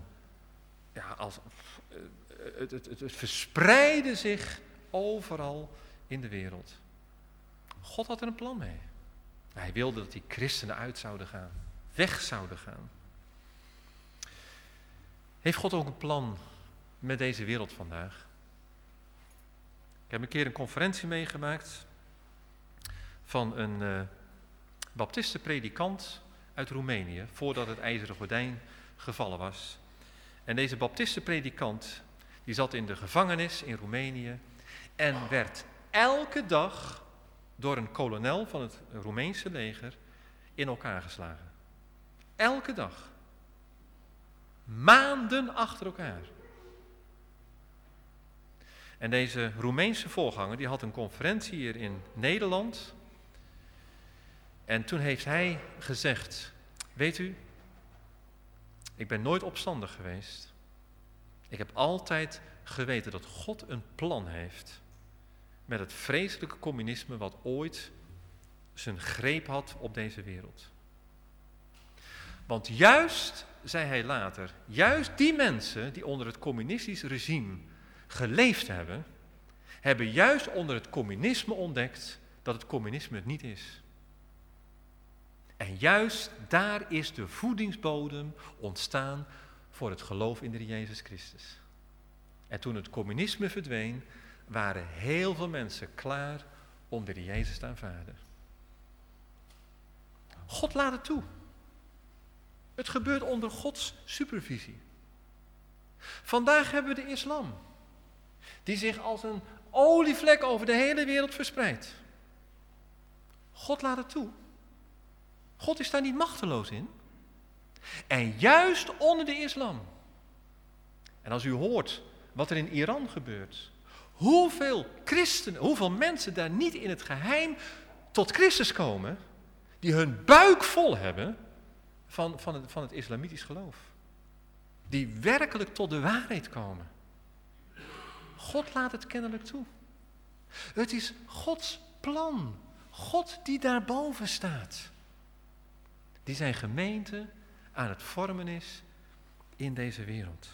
het verspreidde zich overal in de wereld. God had er een plan mee. Hij wilde dat die christenen uit zouden gaan, weg zouden gaan. Heeft God ook een plan met deze wereld vandaag? Ik heb een keer een conferentie meegemaakt van een baptistenpredikant uit Roemenië, voordat het ijzeren gordijn gevallen was. En deze baptistenpredikant, die zat in de gevangenis in Roemenië en werd elke dag door een kolonel van het Roemeense leger in elkaar geslagen. Elke dag. Maanden achter elkaar. En deze Roemeense voorganger, die had een conferentie hier in Nederland. En toen heeft hij gezegd, weet u, ik ben nooit opstandig geweest. Ik heb altijd geweten dat God een plan heeft met het vreselijke communisme wat ooit zijn greep had op deze wereld. Want juist, zei hij later, juist die mensen die onder het communistisch regime geleefd hebben, hebben juist onder het communisme ontdekt dat het communisme het niet is. En juist daar is de voedingsbodem ontstaan voor het geloof in de Heer Jezus Christus. En toen het communisme verdween, waren heel veel mensen klaar om de Heer Jezus te aanvaarden. God laat het toe. Het gebeurt onder Gods supervisie. Vandaag hebben we de islam, die zich als een olievlek over de hele wereld verspreidt. God laat het toe. God is daar niet machteloos in. En juist onder de islam. En als u hoort wat er in Iran gebeurt, hoeveel christenen, hoeveel mensen daar niet in het geheim tot Christus komen, die hun buik vol hebben van het islamitisch geloof. Die werkelijk tot de waarheid komen. God laat het kennelijk toe. Het is Gods plan. God die daarboven staat. Die zijn gemeente aan het vormen is in deze wereld.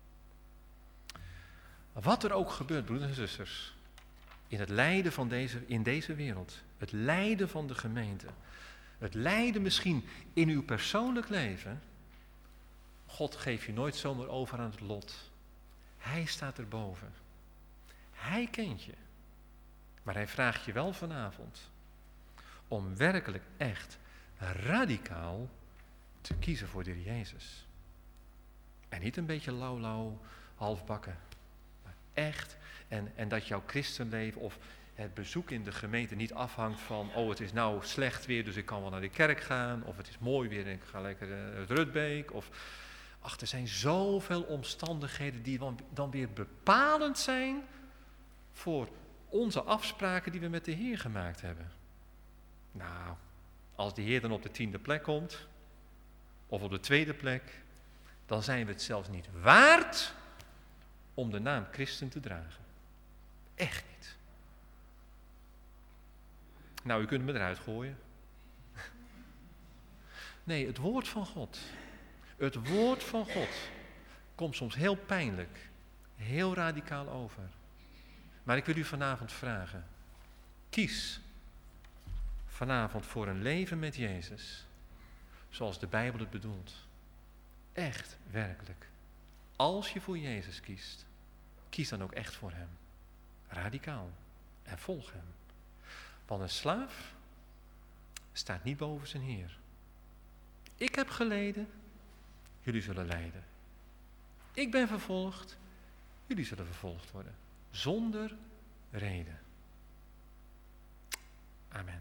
Wat er ook gebeurt, broeders en zusters, in het lijden van in deze wereld, het lijden van de gemeente, het lijden misschien in uw persoonlijk leven, God geeft je nooit zomaar over aan het lot. Hij staat erboven. Hij kent je. Maar hij vraagt je wel vanavond om werkelijk echt radicaal te kiezen voor de Heer Jezus. En niet een beetje lauw, halfbakken. Maar echt, en dat jouw christenleven of het bezoek in de gemeente niet afhangt van, oh het is nou slecht weer, dus ik kan wel naar de kerk gaan. Of het is mooi weer en ik ga lekker het Rutbeek. Of, ach, er zijn zoveel omstandigheden die dan weer bepalend zijn voor onze afspraken die we met de Heer gemaakt hebben. Nou, als de Heer dan op de 10e plek komt, of op de 2e plek, dan zijn we het zelfs niet waard om de naam christen te dragen. Echt niet. Nou, u kunt me eruit gooien. Nee, het woord van God. Het woord van God komt soms heel pijnlijk, heel radicaal over. Maar ik wil u vanavond vragen, kies vanavond voor een leven met Jezus, zoals de Bijbel het bedoelt. Echt, werkelijk. Als je voor Jezus kiest, kies dan ook echt voor Hem. Radicaal. En volg Hem. Want een slaaf staat niet boven zijn Heer. Ik heb geleden, jullie zullen lijden. Ik ben vervolgd, jullie zullen vervolgd worden. Zonder reden. Amen.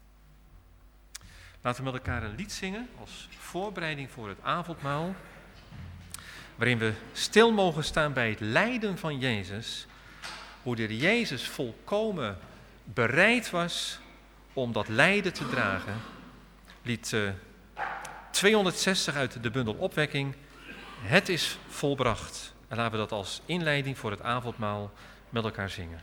Laten we met elkaar een lied zingen als voorbereiding voor het avondmaal, waarin we stil mogen staan bij het lijden van Jezus, hoe de Jezus volkomen bereid was om dat lijden te dragen. Lied 260 uit de bundel Opwekking, het is volbracht. En laten we dat als inleiding voor het avondmaal met elkaar zingen.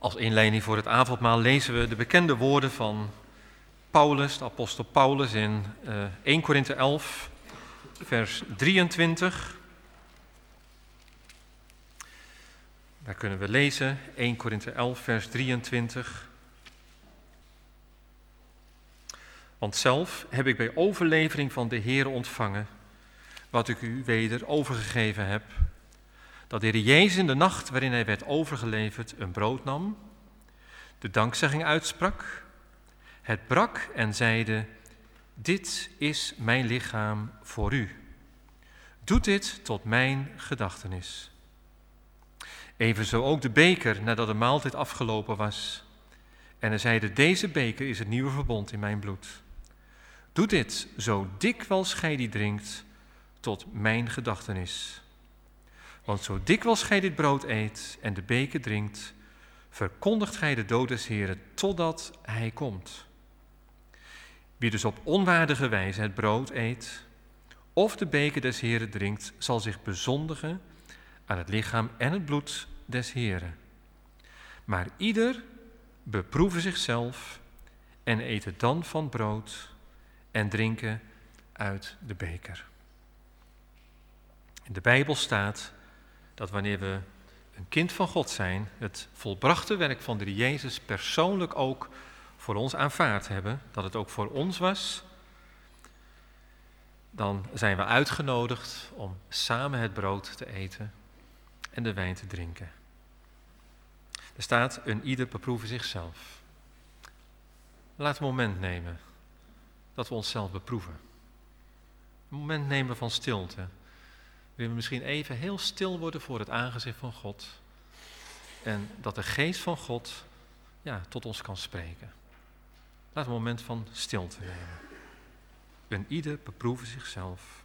Als inleiding voor het avondmaal lezen we de bekende woorden van Paulus, de apostel Paulus in 1 Korinthe 11, vers 23. Daar kunnen we lezen, 1 Korinthe 11, vers 23. Want zelf heb ik bij overlevering van de Heere ontvangen, wat ik u weder overgegeven heb, dat de Heer Jezus in de nacht waarin hij werd overgeleverd een brood nam, de dankzegging uitsprak, het brak en zeide: dit is mijn lichaam voor u. Doet dit tot mijn gedachtenis. Evenzo ook de beker nadat de maaltijd afgelopen was. En hij zeide: deze beker is het nieuwe verbond in mijn bloed. Doe dit zo dikwijls gij die drinkt tot mijn gedachtenis. Want zo dikwijls gij dit brood eet en de beker drinkt, verkondigt gij de dood des Heren totdat hij komt. Wie dus op onwaardige wijze het brood eet of de beker des Heren drinkt, zal zich bezondigen aan het lichaam en het bloed des Heren. Maar ieder beproeve zichzelf en eten dan van brood en drinken uit de beker. In de Bijbel staat dat wanneer we een kind van God zijn, het volbrachte werk van de Heer Jezus persoonlijk ook voor ons aanvaard hebben, dat het ook voor ons was, dan zijn we uitgenodigd om samen het brood te eten en de wijn te drinken. Er staat: een ieder beproeve zichzelf. Laten we een moment nemen dat we onszelf beproeven. Een moment nemen van stilte. Waarin we misschien even heel stil worden voor het aangezicht van God. En dat de geest van God tot ons kan spreken. Laten we een moment van stilte nemen. Een ieder beproeve zichzelf.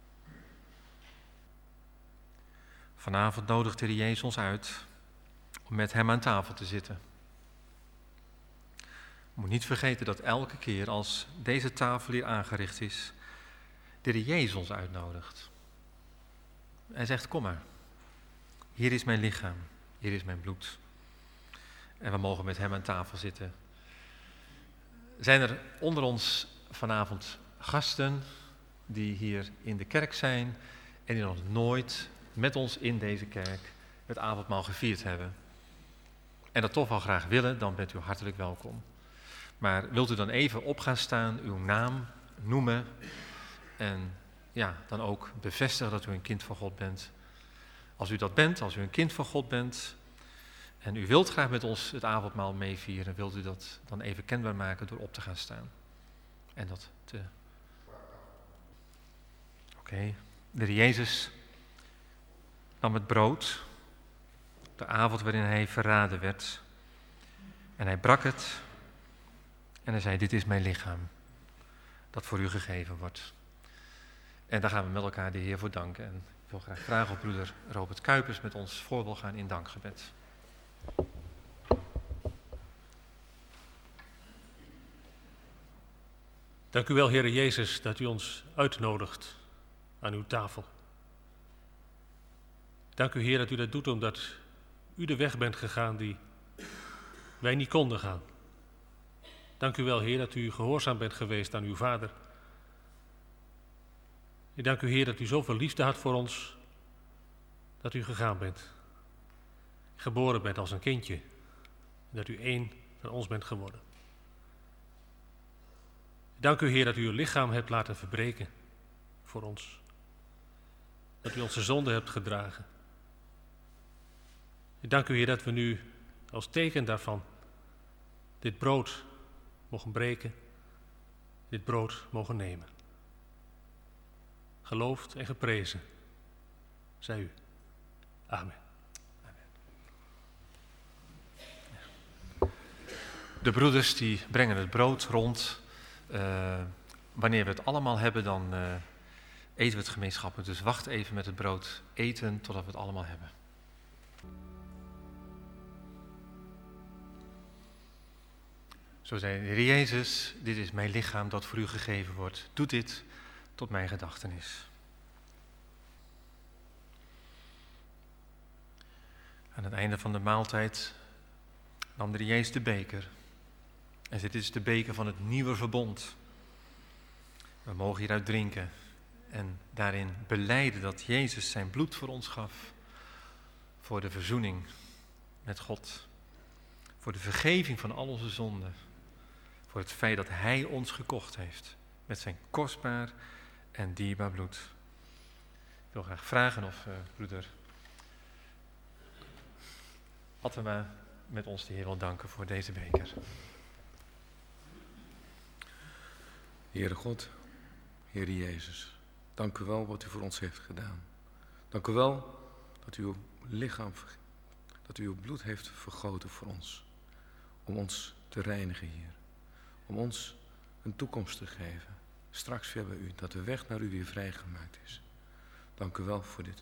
Vanavond nodigt de Heer Jezus ons uit om met hem aan tafel te zitten. Je moet niet vergeten dat elke keer als deze tafel hier aangericht is, de Heer Jezus ons uitnodigt. Hij zegt: kom maar, hier is mijn lichaam, hier is mijn bloed. En we mogen met hem aan tafel zitten. Zijn er onder ons vanavond gasten die hier in de kerk zijn en die nog nooit met ons in deze kerk het avondmaal gevierd hebben? En dat toch wel graag willen, dan bent u hartelijk welkom. Maar wilt u dan even op gaan staan, uw naam noemen en dan ook bevestigen dat u een kind van God bent. Als u dat bent, als u een kind van God bent en u wilt graag met ons het avondmaal meevieren, wilt u dat dan even kenbaar maken door op te gaan staan. En dat te... Oké. De Heer Jezus nam het brood, de avond waarin hij verraden werd, en hij brak het en hij zei: dit is mijn lichaam, dat voor u gegeven wordt. En daar gaan we met elkaar de Heer voor danken. En ik wil graag vragen of broeder Robert Kuipers met ons voor wil gaan in dankgebed. Dank u wel, Heere Jezus, dat u ons uitnodigt aan uw tafel. Dank u, Heer, dat u dat doet omdat u de weg bent gegaan die wij niet konden gaan. Dank u wel, Heer, dat u gehoorzaam bent geweest aan uw Vader. Ik dank u, Heer, dat u zoveel liefde had voor ons, dat u gegaan bent. Geboren bent als een kindje, en dat u één van ons bent geworden. Ik dank u, Heer, dat u uw lichaam hebt laten verbreken voor ons. Dat u onze zonde hebt gedragen. Ik dank u, Heer, dat we nu als teken daarvan dit brood mogen breken, dit brood mogen nemen. Geloofd en geprezen zij u. Amen. De broeders die brengen het brood rond. Wanneer we het allemaal hebben, dan eten we het gemeenschappelijk. Dus wacht even met het brood eten totdat we het allemaal hebben. Zo zei de Heer Jezus: dit is mijn lichaam dat voor u gegeven wordt. Doe dit tot mijn gedachtenis. Aan het einde van de maaltijd nam er Jezus de beker. En dit is de beker van het nieuwe verbond. We mogen hieruit drinken en daarin belijden dat Jezus zijn bloed voor ons gaf. Voor de verzoening met God. Voor de vergeving van al onze zonden. Voor het feit dat Hij ons gekocht heeft met zijn kostbaar en dierbaar bloed. Ik wil graag vragen of broeder Attema met ons de Heer wil danken voor deze beker. Heere God, Heere Jezus, dank u wel wat u voor ons heeft gedaan. Dank u wel dat u uw lichaam, dat u uw bloed heeft vergoten voor ons. Om ons te reinigen, Heer. Om ons een toekomst te geven. Straks weer bij u, dat de weg naar u weer vrijgemaakt is. Dank u wel voor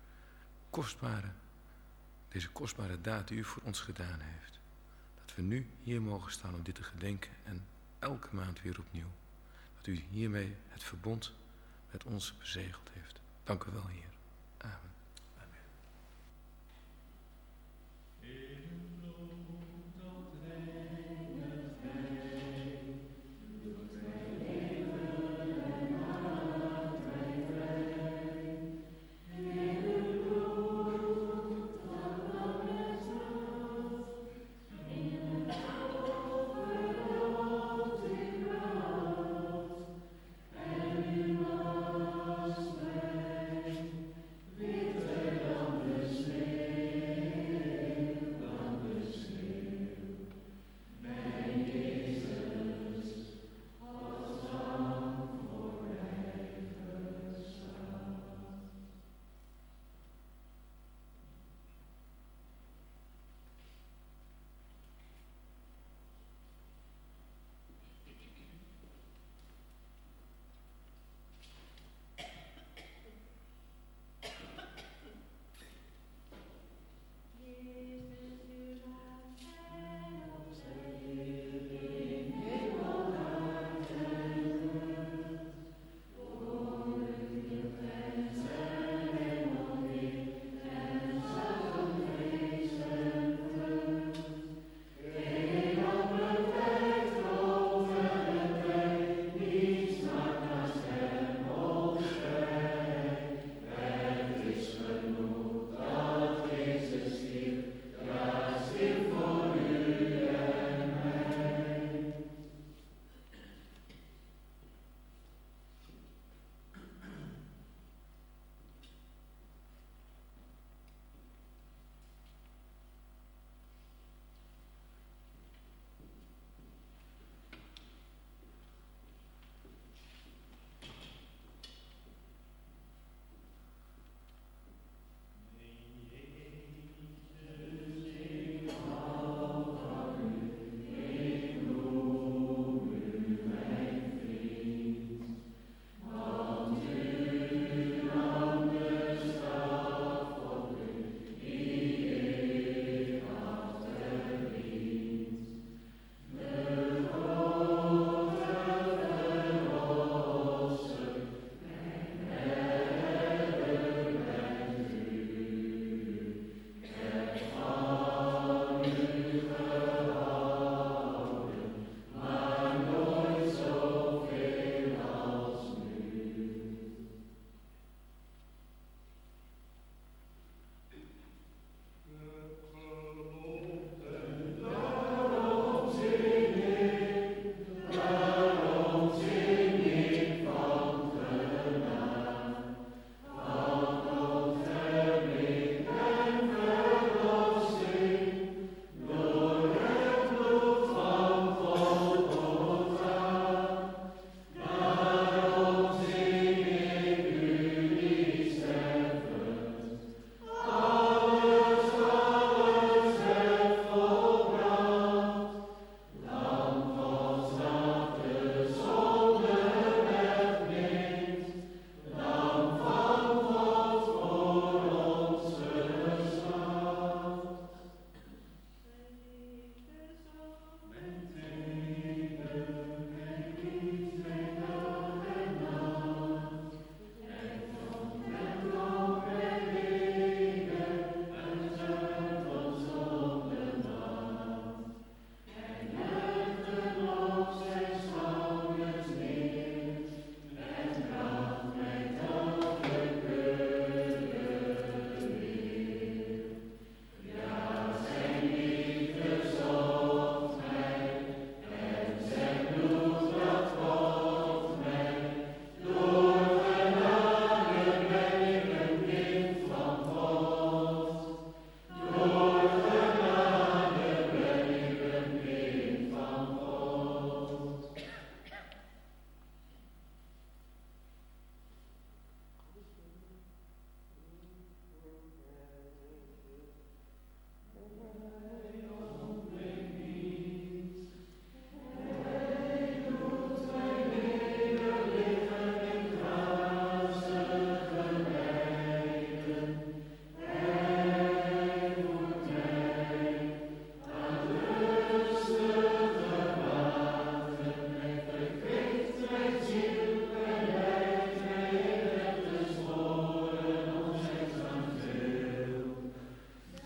deze kostbare daad die u voor ons gedaan heeft. Dat we nu hier mogen staan om dit te gedenken en elke maand weer opnieuw. Dat u hiermee het verbond met ons bezegeld heeft. Dank u wel, Heer. Amen.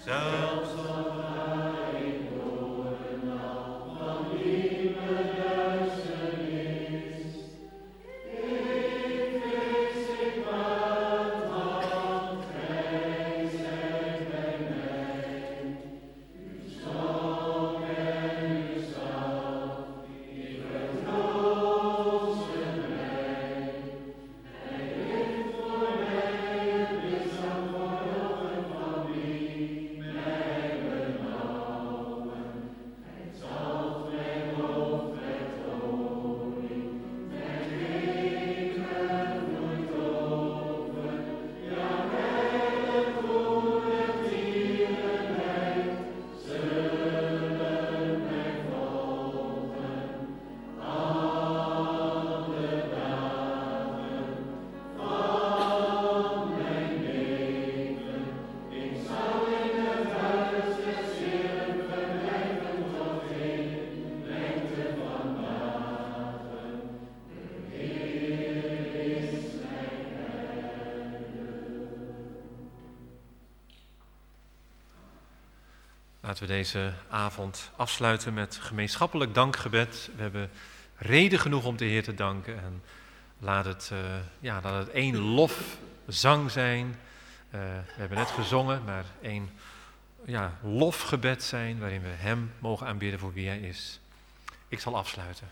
Laten we deze avond afsluiten met gemeenschappelijk dankgebed. We hebben reden genoeg om de Heer te danken. En laat het één lofzang zijn. We hebben net gezongen, maar één lofgebed zijn waarin we Hem mogen aanbidden voor wie Hij is. Ik zal afsluiten.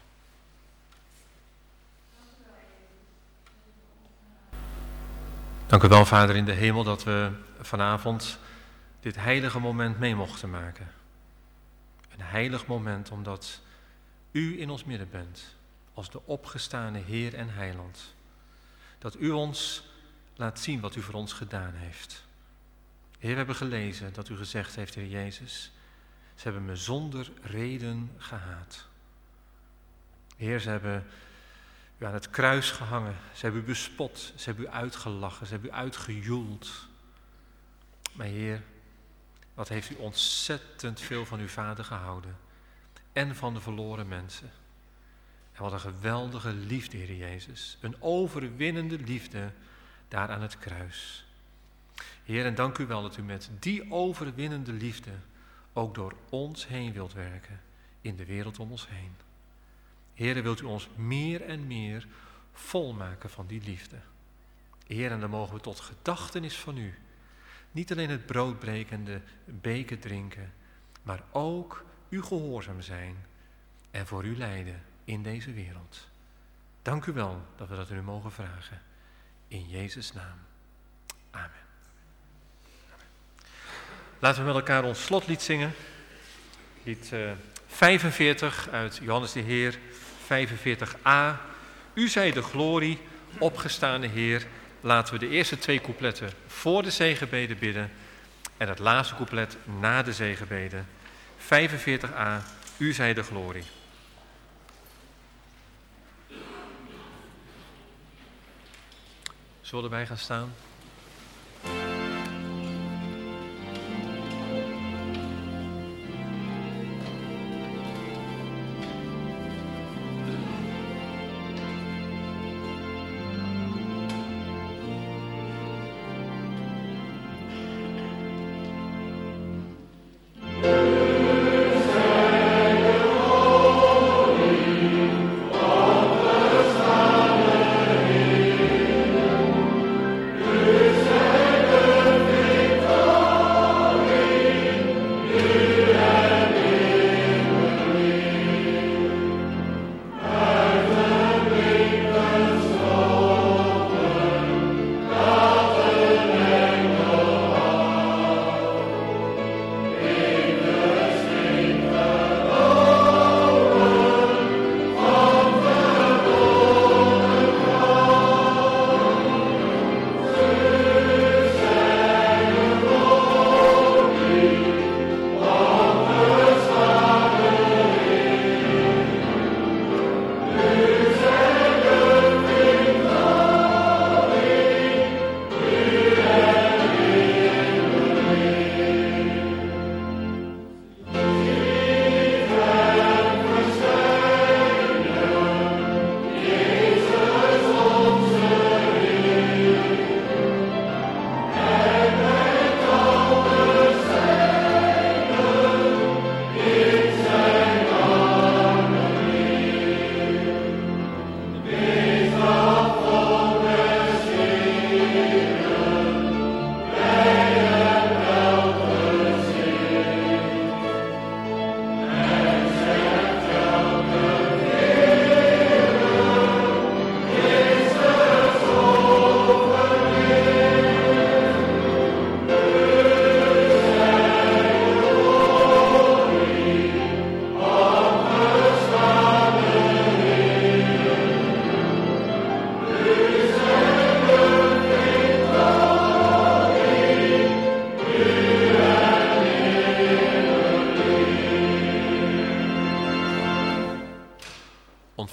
Dank u wel, Vader in de hemel, dat we vanavond dit heilige moment mee mochten maken. Een heilig moment omdat u in ons midden bent, als de opgestane Heer en Heiland. Dat u ons laat zien wat u voor ons gedaan heeft. Heer, we hebben gelezen dat u gezegd heeft, Heer Jezus, ze hebben me zonder reden gehaat. Heer, ze hebben u aan het kruis gehangen, ze hebben u bespot, ze hebben u uitgelachen, ze hebben u uitgejoeld. Maar Heer, wat heeft u ontzettend veel van uw Vader gehouden en van de verloren mensen. En wat een geweldige liefde, Heer Jezus. Een overwinnende liefde daar aan het kruis. Heer, en dank u wel dat u met die overwinnende liefde ook door ons heen wilt werken in de wereld om ons heen. Heer, wilt u ons meer en meer volmaken van die liefde. Heer, en dan mogen we tot gedachtenis van u niet alleen het brood breken en de beker drinken, maar ook u gehoorzaam zijn en voor u lijden in deze wereld. Dank u wel dat we dat u mogen vragen. In Jezus' naam. Amen. Laten we met elkaar ons slotlied zingen. Lied 45 uit Johannes de Heer, 45a. U zij de glorie, opgestane Heer. Laten we de eerste 2 coupletten voor de zegenbede bidden en het laatste couplet na de zegenbede. 45a, u zij de glorie. Zullen we erbij gaan staan? U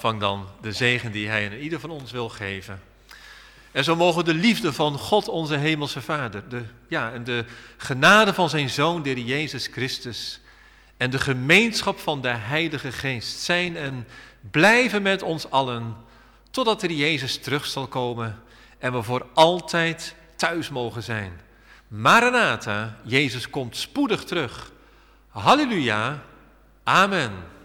ontvang dan de zegen die hij aan ieder van ons wil geven. En zo mogen de liefde van God, onze hemelse Vader, en de genade van zijn Zoon, de Heer Jezus Christus, en de gemeenschap van de Heilige Geest zijn en blijven met ons allen, totdat de Heer Jezus terug zal komen en we voor altijd thuis mogen zijn. Maranatha, Jezus komt spoedig terug. Halleluja, amen.